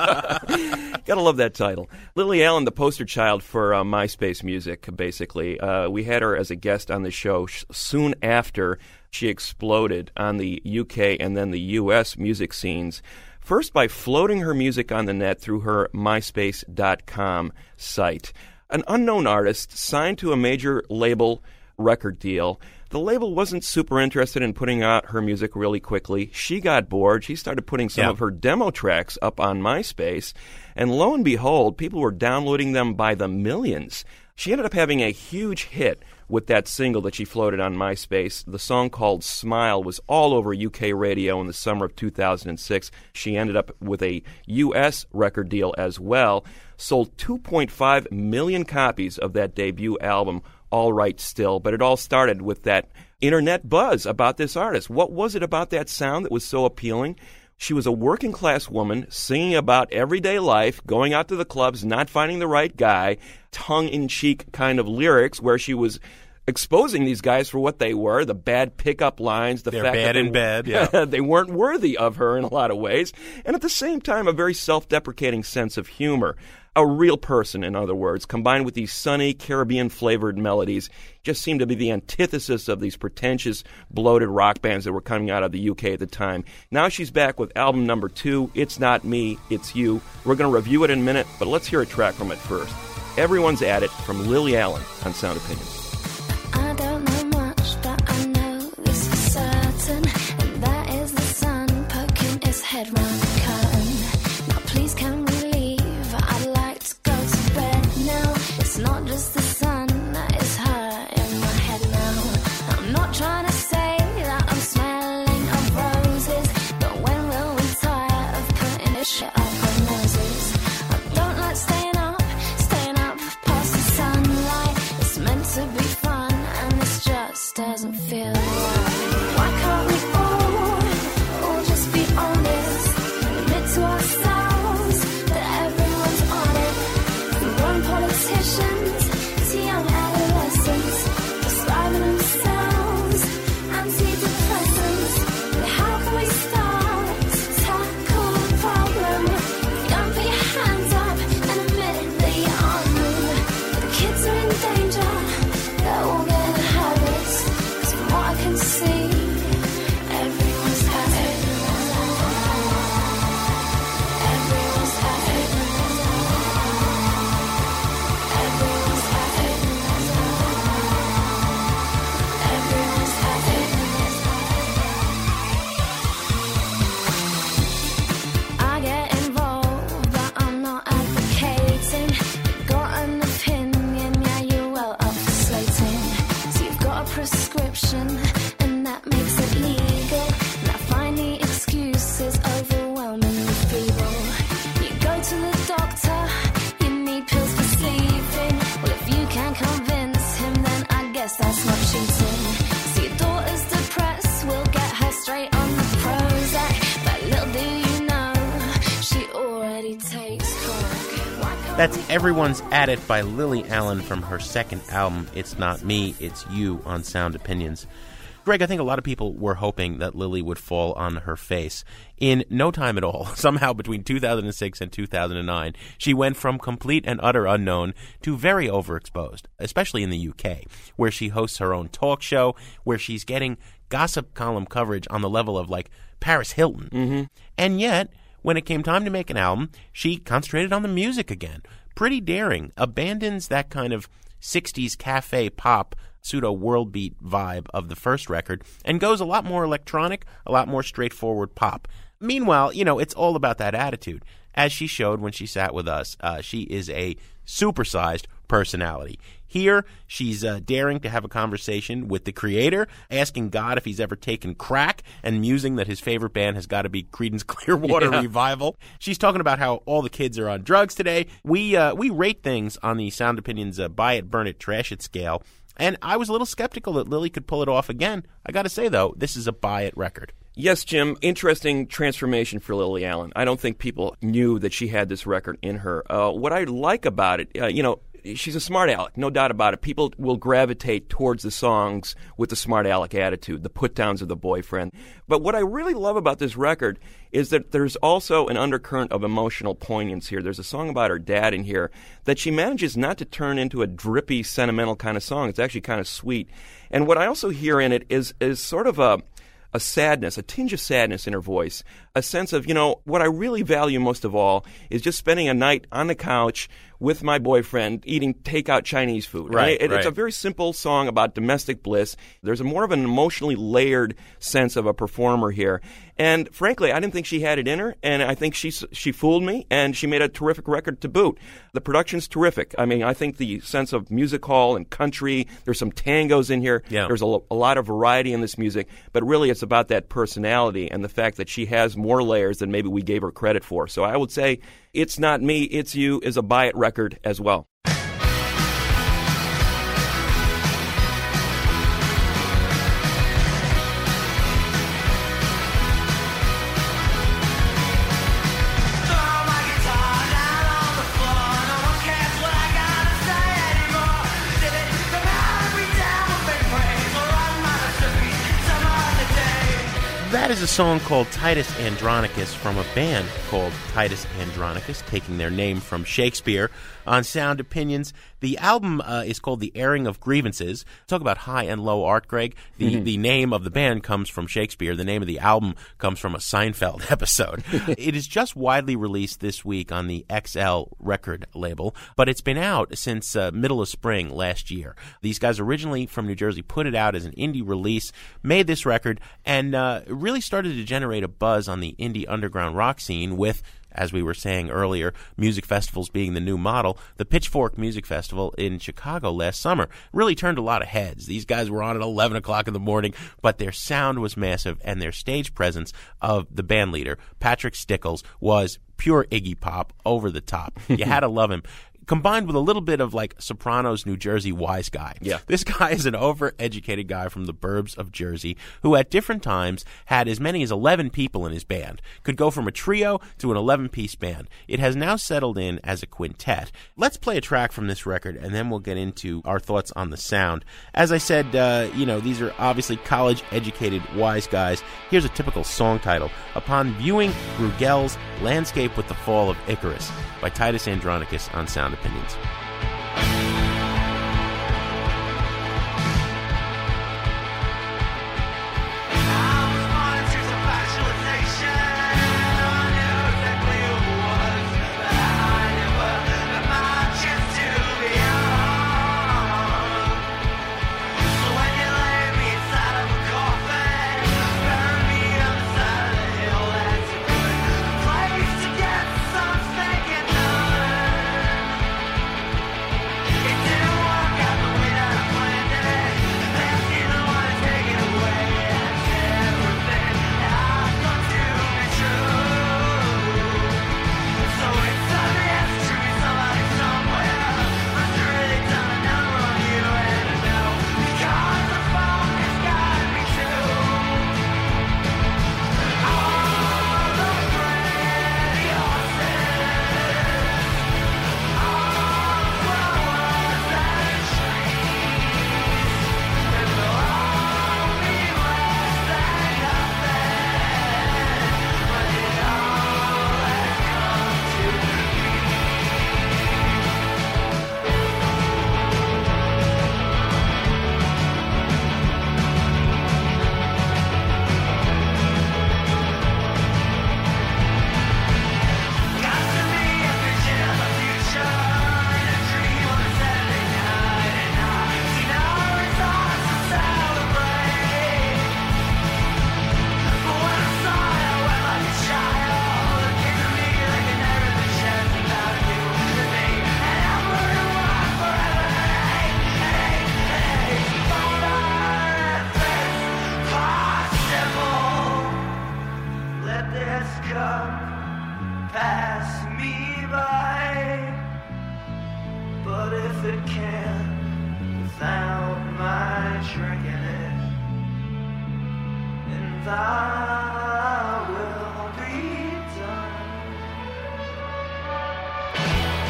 [SPEAKER 6] Gotta love that title. Lily Allen, the poster child for uh, MySpace music, basically. Uh, we had her as a guest on the show sh- soon after she exploded on the U K and then the U S music scenes. First, by floating her music on the net through her MySpace dot com site. An unknown artist signed to a major label record deal. The label wasn't super interested in putting out her music really quickly. She got bored. She started putting some
[SPEAKER 5] Yeah.
[SPEAKER 6] of her demo tracks up on MySpace. And lo and behold, people were downloading them by the millions. She ended up having a huge hit with that single that she floated on MySpace. The song called Smile was all over U K radio in the summer of two thousand six. She ended up with a U S record deal as well. Sold two point five million copies of that debut album, All Right Still. But it all started with that internet buzz about this artist. What was it about that sound that was so appealing? She was a working-class woman singing about everyday life, going out to the clubs, not finding the right guy, tongue-in-cheek kind of lyrics where she was exposing these guys for what they were, the bad pickup lines, the
[SPEAKER 5] They're
[SPEAKER 6] fact
[SPEAKER 5] bad
[SPEAKER 6] that
[SPEAKER 5] in
[SPEAKER 6] they,
[SPEAKER 5] bed, yeah.
[SPEAKER 6] they weren't worthy of her in a lot of ways, and at the same time, a very self-deprecating sense of humor. A real person, in other words, combined with these sunny, Caribbean-flavored melodies, just seemed to be the antithesis of these pretentious, bloated rock bands that were coming out of the U K at the time. Now she's back with album number two, It's Not Me, It's You. We're going to review it in a minute, but let's hear a track from it first. Everyone's At It from Lily Allen on Sound Opinions.
[SPEAKER 12] I don't know much, but I know this for certain, and that is the sun poking its head round the curtain. Now please can we leave? I'd like to go to bed now. It's not just the sun that is her in my head now. I'm not trying to say that I'm smelling of roses, but when will we tire of putting this shit up our noses? I don't like staying up, staying up past the sunlight. It's meant to be fun, and this just doesn't feel right. Why can't we all, all just be honest, admit to ourselves that everyone's on it, from grown politicians to young adolescents, prescribing themselves antidepressants. But how can we start to tackle the problem if you don't put your hands up and admit that you're on them? The kids are in danger, they're all gonna have it, 'cause from what I can see, everyone's had it. Everyone's had it. Everyone's had it. Everyone's had it. I get involved, but I'm not advocating. Got an opinion, yeah, you're well up for slating. So you've got a prescription, and that makes it legal. And I find the excuses overwhelmingly feeble. You go to the doctor, you need pills for sleeping. Well, if you can convince him, then I guess that's not cheating. So your daughter's depressed, we'll get her straight on the Prozac. But little do you know, she already takes crack. Why can't
[SPEAKER 5] That's Everyone's At It by Lily Allen from her second album, It's Not Me, It's You, on Sound Opinions. Greg, I think a lot of people were hoping that Lily would fall on her face. In no time at all, somehow between two thousand six and two thousand nine, she went from complete and utter unknown to very overexposed, especially in the U K, where she hosts her own talk show, where she's getting gossip column coverage on the level of, like, Paris Hilton. Mm-hmm. And yet, when it came time to make an album, she concentrated on the music again. Pretty daring. Abandons that kind of sixties cafe pop pseudo world beat vibe of the first record and goes a lot more electronic, a lot more straightforward pop. Meanwhile, you know, it's all about that attitude. As she showed when she sat with us, uh, she is a supersized personality. Here, she's uh, daring to have a conversation with the creator, asking God if he's ever taken crack, and musing that his favorite band has got to be Creedence Clearwater
[SPEAKER 6] Yeah.
[SPEAKER 5] Revival. She's talking about how all the kids are on drugs today. We uh, we rate things on the Sound Opinions uh, buy it, burn it, trash it scale, and I was a little skeptical that Lily could pull it off again. I got to say, though, this is a buy it record.
[SPEAKER 6] Yes, Jim, interesting transformation for Lily Allen. I don't think people knew that she had this record in her. Uh, what I like about it, uh, you know, she's a smart aleck, no doubt about it. People will gravitate towards the songs with the smart aleck attitude, the put-downs of the boyfriend. But what I really love about this record is that there's also an undercurrent of emotional poignance here. There's a song about her dad in here that she manages not to turn into a drippy, sentimental kind of song. It's actually kind of sweet. And what I also hear in it is is sort of a a sadness, a tinge of sadness in her voice, a sense of, you know, what I really value most of all is just spending a night on the couch with my boyfriend eating takeout Chinese food.
[SPEAKER 5] Right,
[SPEAKER 6] it,
[SPEAKER 5] right.
[SPEAKER 6] It's a very simple song about domestic bliss. There's a more of an emotionally layered sense of a performer here. And frankly, I didn't think she had it in her, and I think she she fooled me, and she made a terrific record to boot. The production's terrific. I mean, I think the sense of music hall and country, there's some tangos in here.
[SPEAKER 5] Yeah.
[SPEAKER 6] There's a, a lot of variety in this music, but really it's about that personality and the fact that she has more layers than maybe we gave her credit for. So I would say It's Not Me, It's You is a buy-it record as well.
[SPEAKER 5] That is a song called Titus Andronicus from a band called Titus Andronicus, taking their name from Shakespeare. On Sound Opinions, the album uh, is called The Airing of Grievances. Talk about high and low art, Greg. The
[SPEAKER 6] Mm-hmm.
[SPEAKER 5] the name of the band comes from Shakespeare. The name of the album comes from a Seinfeld episode. It is just widely released this week on the X L record label, but it's been out since uh, middle of spring last year. These guys originally from New Jersey put it out as an indie release, made this record, and uh, really started to generate a buzz on the indie underground rock scene with, as we were saying earlier, music festivals being the new model. The Pitchfork Music Festival in Chicago last summer really turned a lot of heads. These guys were on at eleven o'clock in the morning, but their sound was massive, and their stage presence of the band leader, Patrick Stickles, was pure Iggy Pop, over the top. You had to love him. Combined with a little bit of like Sopranos New Jersey wise guy.
[SPEAKER 6] Yeah.
[SPEAKER 5] This guy is an overeducated guy from the burbs of Jersey who at different times had as many as eleven people in his band. Could go from a trio to an eleven-piece band. It has now settled in as a quintet. Let's play a track from this record and then we'll get into our thoughts on the sound. As I said, uh, you know, these are obviously college-educated wise guys. Here's a typical song title. Upon viewing Bruegel's Landscape with the Fall of Icarus by Titus Andronicus on Sound Opinions.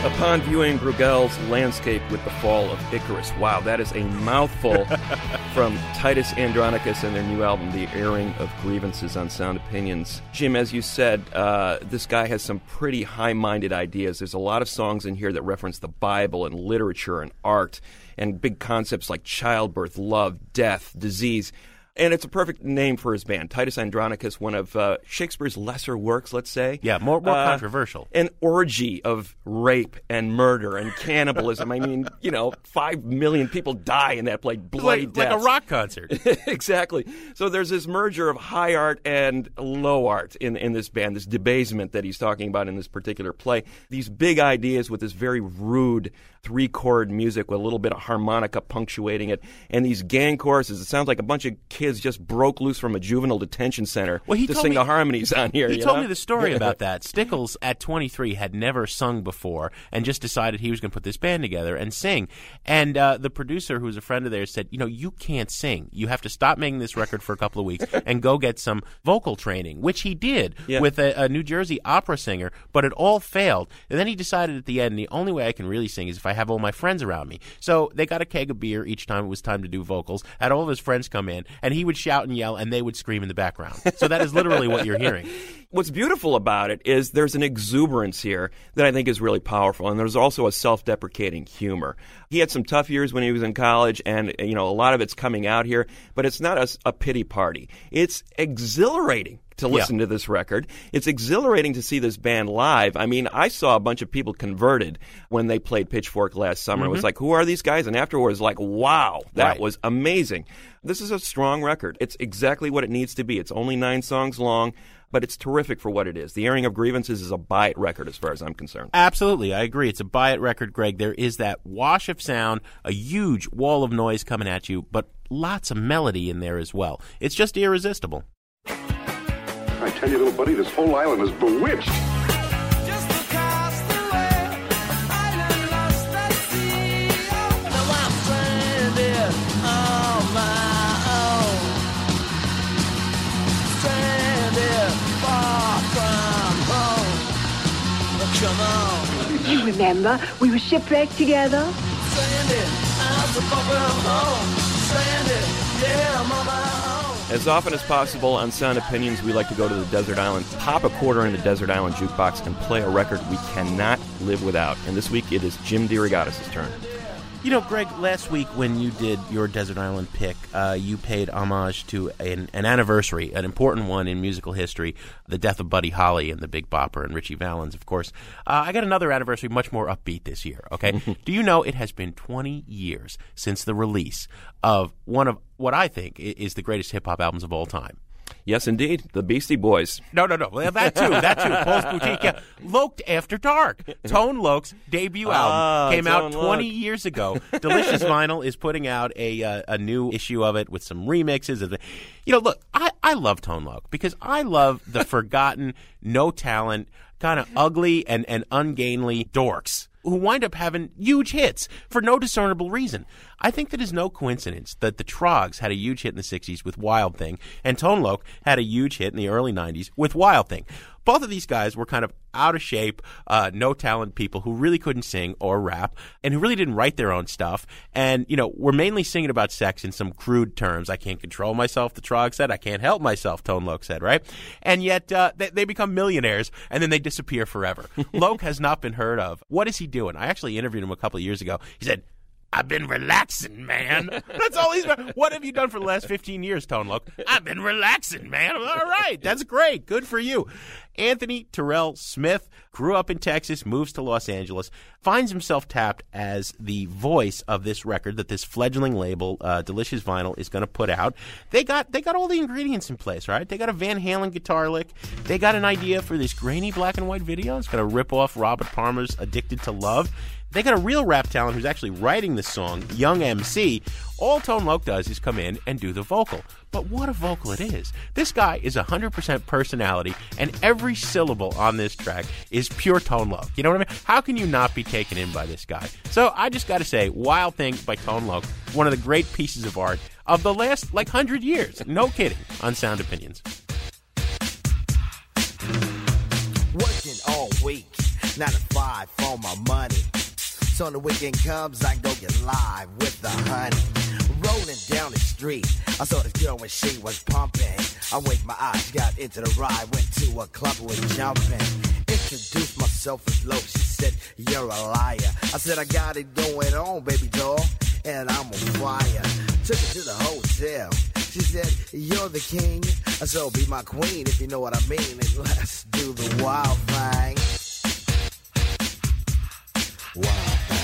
[SPEAKER 6] Upon viewing Bruegel's landscape with the fall of Icarus. Wow, that is a mouthful from Titus Andronicus and their new album, The Airing of Grievances on Sound Opinions. Jim, as you said, uh, this guy has some pretty high-minded ideas. There's a lot of songs in here that reference the Bible and literature and art and big concepts like childbirth, love, death, disease. And it's a perfect name for his band. Titus Andronicus, one of uh, Shakespeare's lesser works, let's say.
[SPEAKER 5] Yeah, more more
[SPEAKER 6] uh,
[SPEAKER 5] controversial.
[SPEAKER 6] An orgy of rape and murder and cannibalism. I mean, you know, five million people die in that play. Bloody
[SPEAKER 5] like,
[SPEAKER 6] deaths.
[SPEAKER 5] like a rock concert.
[SPEAKER 6] Exactly. So there's this merger of high art and low art in, in this band, this debasement that he's talking about in this particular play. These big ideas with this very rude three-chord music with a little bit of harmonica punctuating it, and these gang choruses. It sounds like a bunch of kids just broke loose from a juvenile detention center
[SPEAKER 5] well, he
[SPEAKER 6] to
[SPEAKER 5] told
[SPEAKER 6] sing
[SPEAKER 5] me,
[SPEAKER 6] the harmonies on here.
[SPEAKER 5] He
[SPEAKER 6] you
[SPEAKER 5] told
[SPEAKER 6] know?
[SPEAKER 5] me the story about that. Stickles, at twenty-three, had never sung before and just decided he was going to put this band together and sing. And uh, the producer, who was a friend of theirs, said, you know, you can't sing. You have to stop making this record for a couple of weeks and go get some vocal training, which he did
[SPEAKER 6] yeah.
[SPEAKER 5] with a, a New Jersey opera singer, but it all failed. And then he decided at the end, the only way I can really sing is if I have all my friends around me. So they got a keg of beer each time it was time to do vocals, had all of his friends come in, and he would shout and yell, and they would scream in the background. So that is literally what you're hearing.
[SPEAKER 6] What's beautiful about it is there's an exuberance here that I think is really powerful, and there's also a self-deprecating humor. He had some tough years when he was in college, and you know a lot of it's coming out here, but it's not a, a pity party. It's exhilarating to listen
[SPEAKER 5] yeah.
[SPEAKER 6] to this record. It's exhilarating to see this band live. I mean, I saw a bunch of people converted when they played Pitchfork last summer.
[SPEAKER 5] Mm-hmm.
[SPEAKER 6] It was like, who are these guys? And afterwards, like, wow, that
[SPEAKER 5] right.
[SPEAKER 6] was amazing. This is a strong record. It's exactly what it needs to be. It's only nine songs long, but it's terrific for what it is. The Airing of Grievances is a buy-it record as far as I'm concerned.
[SPEAKER 5] Absolutely. I agree. It's a buy-it record, Greg. There is that wash of sound, a huge wall of noise coming at you, but lots of melody in there as well. It's just irresistible.
[SPEAKER 14] I tell you, little buddy, this whole island is bewitched.
[SPEAKER 15] You remember, we were shipwrecked together.
[SPEAKER 6] As often as possible on Sound Opinions, we like to go to the desert island, pop a quarter in the desert island jukebox, and play a record we cannot live without. And this week it is Jim DeRogatis' turn.
[SPEAKER 5] You know, Greg, last week when you did your Desert Island pick, uh, you paid homage to an, an anniversary, an important one in musical history, the death of Buddy Holly and the Big Bopper and Ritchie Valens, of course. Uh, I got another anniversary much more upbeat this year, okay? Do you know it has been twenty years since the release of one of what I think is the greatest hip-hop albums of all time?
[SPEAKER 6] Yes, indeed. The Beastie Boys.
[SPEAKER 5] No, no, no. Well, that too. That too. Paul's Boutique. Yeah. Loked After Dark. Tone Loc's debut album
[SPEAKER 6] ah,
[SPEAKER 5] came out
[SPEAKER 6] Tone
[SPEAKER 5] twenty
[SPEAKER 6] Loc.
[SPEAKER 5] years ago. Delicious Vinyl is putting out a uh, a new issue of it with some remixes. Of the, you know, look, I, I love Tone Loc because I love the forgotten, no talent, kind of ugly and, and ungainly dorks who wind up having huge hits for no discernible reason. I think that is no coincidence that the Troggs had a huge hit in the sixties with Wild Thing, and Tone Loc had a huge hit in the early nineties with Wild Thing. Both of these guys were kind of out of shape, uh, no talent people who really couldn't sing or rap and who really didn't write their own stuff. And, you know, were mainly singing about sex in some crude terms. I can't control myself, the Troggs said. I can't help myself, Tone Loc said, right? And yet uh, they, they become millionaires and then they disappear forever. Loc has not been heard of. What is he doing? I actually interviewed him a couple of years ago. He said, I've been relaxing, man. That's all he's been. What have you done for the last fifteen years, Tone Loc? I've been relaxing, man. All right. That's great. Good for you. Anthony Terrell Smith grew up in Texas, moves to Los Angeles, finds himself tapped as the voice of this record that this fledgling label, uh, Delicious Vinyl, is going to put out. They got they got all the ingredients in place, right? They got a Van Halen guitar lick. They got an idea for this grainy black and white video. It's going to rip off Robert Palmer's Addicted to Love. They got a real rap talent who's actually writing the song, Young M C. All Tone Loc does is come in and do the vocal. But what a vocal it is. This guy is one hundred percent personality, and every syllable on this track is pure Tone Loc. You know what I mean? How can you not be taken in by this guy? So I just got to say, Wild Thing by Tone Loc, one of the great pieces of art of the last, like, one hundred years. No kidding, on Sound Opinions.
[SPEAKER 16] Working all week, nine to five for my money. So the weekend comes, I go get live with the honey. Rolling down the street, I saw this girl when she was pumping. I winked my eyes, got into the ride, went to a club with jumping. Introduced myself as low, she said, you're a liar. I said, I got it going on, baby doll, and I'm on fire. Took her to the hotel, she said, you're the king, so be my queen if you know what I mean, and let's do the wild thing. Wild thing.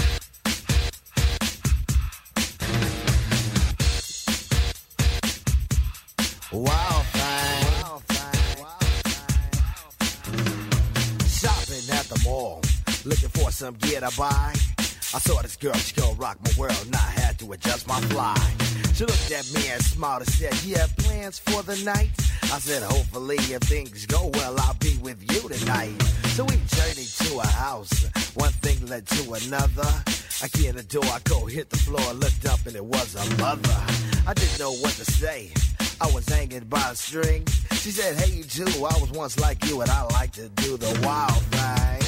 [SPEAKER 16] Wild thing. Wild thing. Shopping at the mall, looking for some gear to buy. I saw this girl, she gon' rock my world, and I had to adjust my fly. She looked at me and smiled and said, you have plans for the night? I said, hopefully if things go well, I'll be with you tonight. So we journeyed to a house, one thing led to another. I get in the door, I go hit the floor, looked up and it was a mother. I didn't know what to say, I was hanging by a string. She said, hey you too, I was once like you and I like to do the wild thing.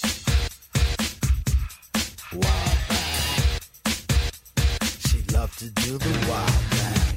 [SPEAKER 16] Wild thing. She loved to do the wild thing.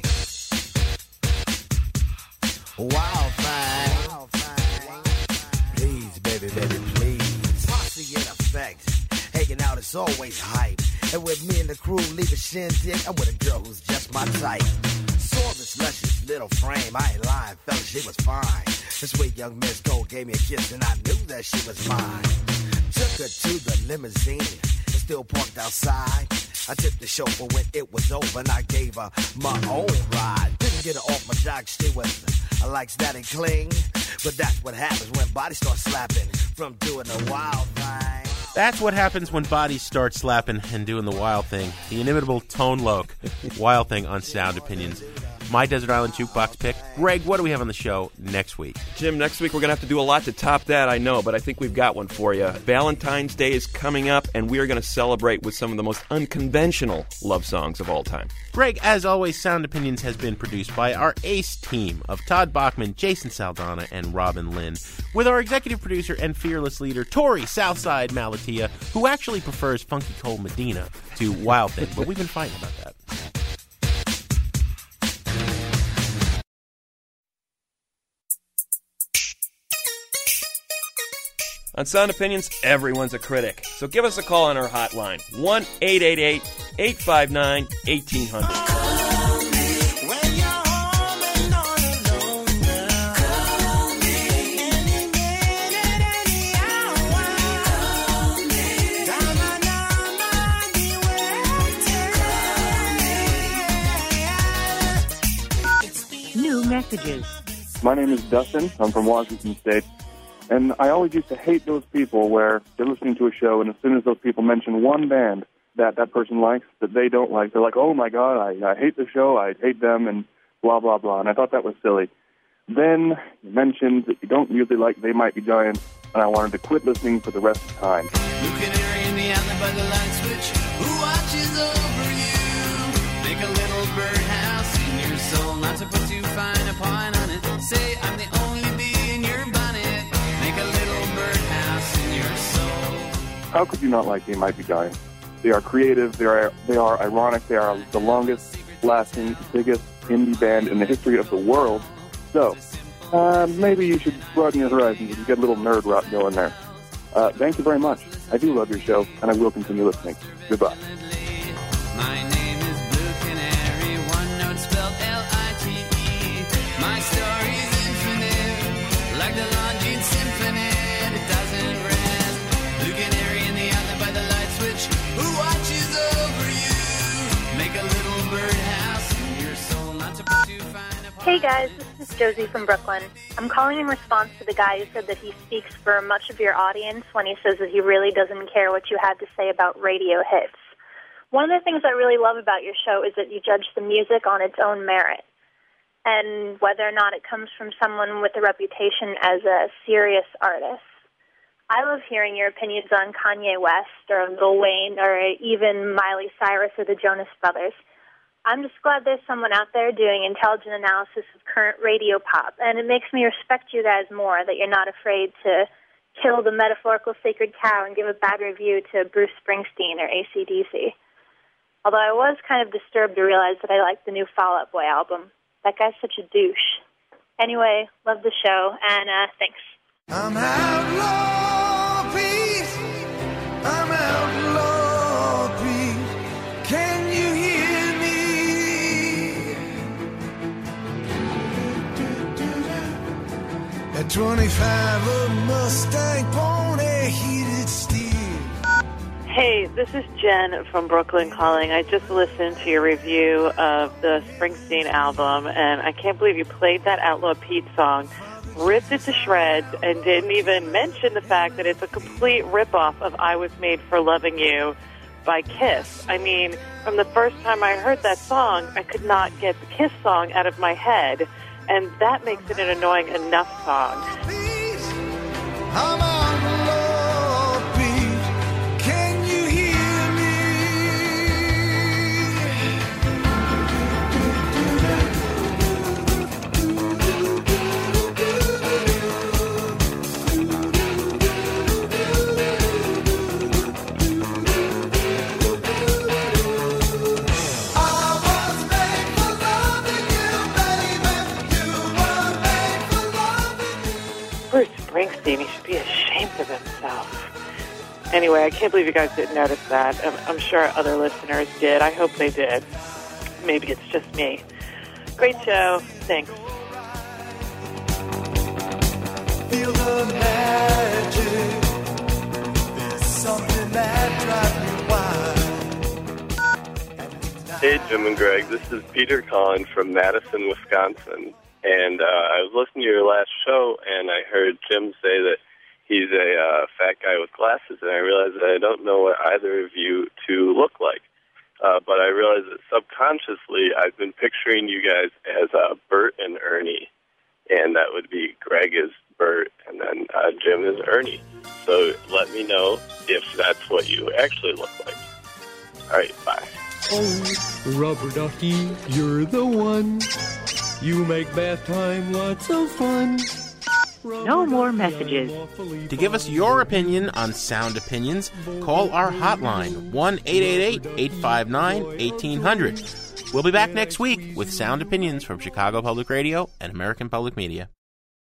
[SPEAKER 16] Wild thing. Wild thing. Please, baby, baby, please. Posse in effect. Hanging out is always hype. And with me and the crew leave a shindig, I'm with a girl who's just my type. Saw this luscious little frame, I ain't lying, fella, she was fine. This sweet young Miss Gold gave me a kiss and I knew that she was mine. Took her to the limousine, it's still parked outside. I tipped the chauffeur when it was over and I gave her my own ride. Didn't get her off my jock, she was I like that and cling. But that's what happens when bodies start slapping from doing a wild thing.
[SPEAKER 5] That's what happens when bodies start slapping and doing the wild thing. The inimitable Tone Loc, Wild Thing on Sound Opinions. My Desert Island Jukebox pick. Greg, what do we have on the show next week?
[SPEAKER 6] Jim, next week we're going to have to do a lot to top that, I know, but I think we've got one for you. Valentine's Day is coming up, and we are going to celebrate with some of the most unconventional love songs of all time.
[SPEAKER 5] Greg, as always, Sound Opinions has been produced by our ace team of Todd Bachman, Jason Saldana, and Robin Lynn, with our executive producer and fearless leader, Tori Southside Malatia, who actually prefers Funky Cold Medina to Wild Thing, but we've been fighting about that.
[SPEAKER 6] On Sound Opinions, everyone's a critic. So give us a call on our hotline, one eight eight eight, eight five nine, one eight zero zero.
[SPEAKER 17] New messages.
[SPEAKER 18] My name is Dustin. I'm from Washington State. And I always used to hate those people where they're listening to a show, and as soon as those people mention one band that that person likes, that they don't like, they're like, oh, my God, I, I hate the show, I hate them, and blah, blah, blah. And I thought that was silly. Then you mentioned that you don't usually like They Might Be Giants, and I wanted to quit listening for the rest of the time.
[SPEAKER 19] You can hear in the alley by the light switch. Who watches over you? Make a little birdhouse in your soul, not to put too fine a point on it. Say I'm the only bee in your bonnet. Make a little birdhouse in your soul.
[SPEAKER 18] How could you not like They Might Be Giants? They are creative, they are, they are ironic, they are the longest lasting, biggest indie band in the history of the world. So, uh, maybe you should broaden your horizons and get a little nerd rock going there. Uh, thank you very much. I do love your show, and I will continue listening. Goodbye.
[SPEAKER 19] My name is Blue Canary, one note spelled L I T E. My story's infinite, like the Longines Symphony. It doesn't rest. Blue Canary in the alley by the light switch. Who watches over you? Make a little birdhouse in your soul, not to put too fine a point.
[SPEAKER 20] Hey guys, this is Josie from Brooklyn. I'm calling in response to the guy who said that he speaks for much of your audience when he says that he really doesn't care what you have to say about radio hits. One of the things I really love about your show is that you judge the music on its own merit, and whether or not it comes from someone with a reputation as a serious artist. I love hearing your opinions on Kanye West or Lil Wayne or even Miley Cyrus or the Jonas Brothers. I'm just glad there's someone out there doing intelligent analysis of current radio pop, and it makes me respect you guys more that you're not afraid to kill the metaphorical sacred cow and give a bad review to Bruce Springsteen or A C D C. Although I was kind of disturbed to realize that I liked the new Fall Out Boy album. That guy's such a douche. Anyway, love the show, and uh, thanks.
[SPEAKER 8] I'm outlaw Pete. I'm outlaw Pete. Can you hear me? At twenty-five, a Mustang pony, heated steel.
[SPEAKER 21] Hey, this is Jen from Brooklyn calling. I just listened to your review of the Springsteen album, and I can't believe you played that Outlaw Pete song, ripped it to shreds, and didn't even mention the fact that it's a complete ripoff of I Was Made for Loving You by Kiss. I mean, from the first time I heard that song, I could not get the Kiss song out of my head, and that makes it an annoying enough song.
[SPEAKER 8] I'm outlaw Pete. Can you hear me?
[SPEAKER 21] Bruce Springsteen, he should be ashamed of himself. Anyway, I can't believe you guys didn't notice that. I'm, I'm sure other listeners did. I hope they did. Maybe it's just me. Great show. Thanks.
[SPEAKER 8] Feel the magic. There's something that drives me wild.
[SPEAKER 22] Hey, Jim and Greg. This is Peter calling from Madison, Wisconsin. And uh, I was listening to your last show, and I heard Jim say that he's a uh, fat guy with glasses, and I realized that I don't know what either of you two look like. Uh, but I realized that subconsciously I've been picturing you guys as uh, Bert and Ernie, and that would be Greg is Bert, and then uh, Jim is Ernie. So let me know if that's what you actually look like. All right, bye.
[SPEAKER 23] Oh, Rubber Ducky, you're the one. You make bath time lots of fun.
[SPEAKER 17] No more messages.
[SPEAKER 5] To give us your opinion on Sound Opinions, call our hotline, one eight eight eight, eight five nine, one eight hundred. We'll be back next week with Sound Opinions from Chicago Public Radio and American Public Media.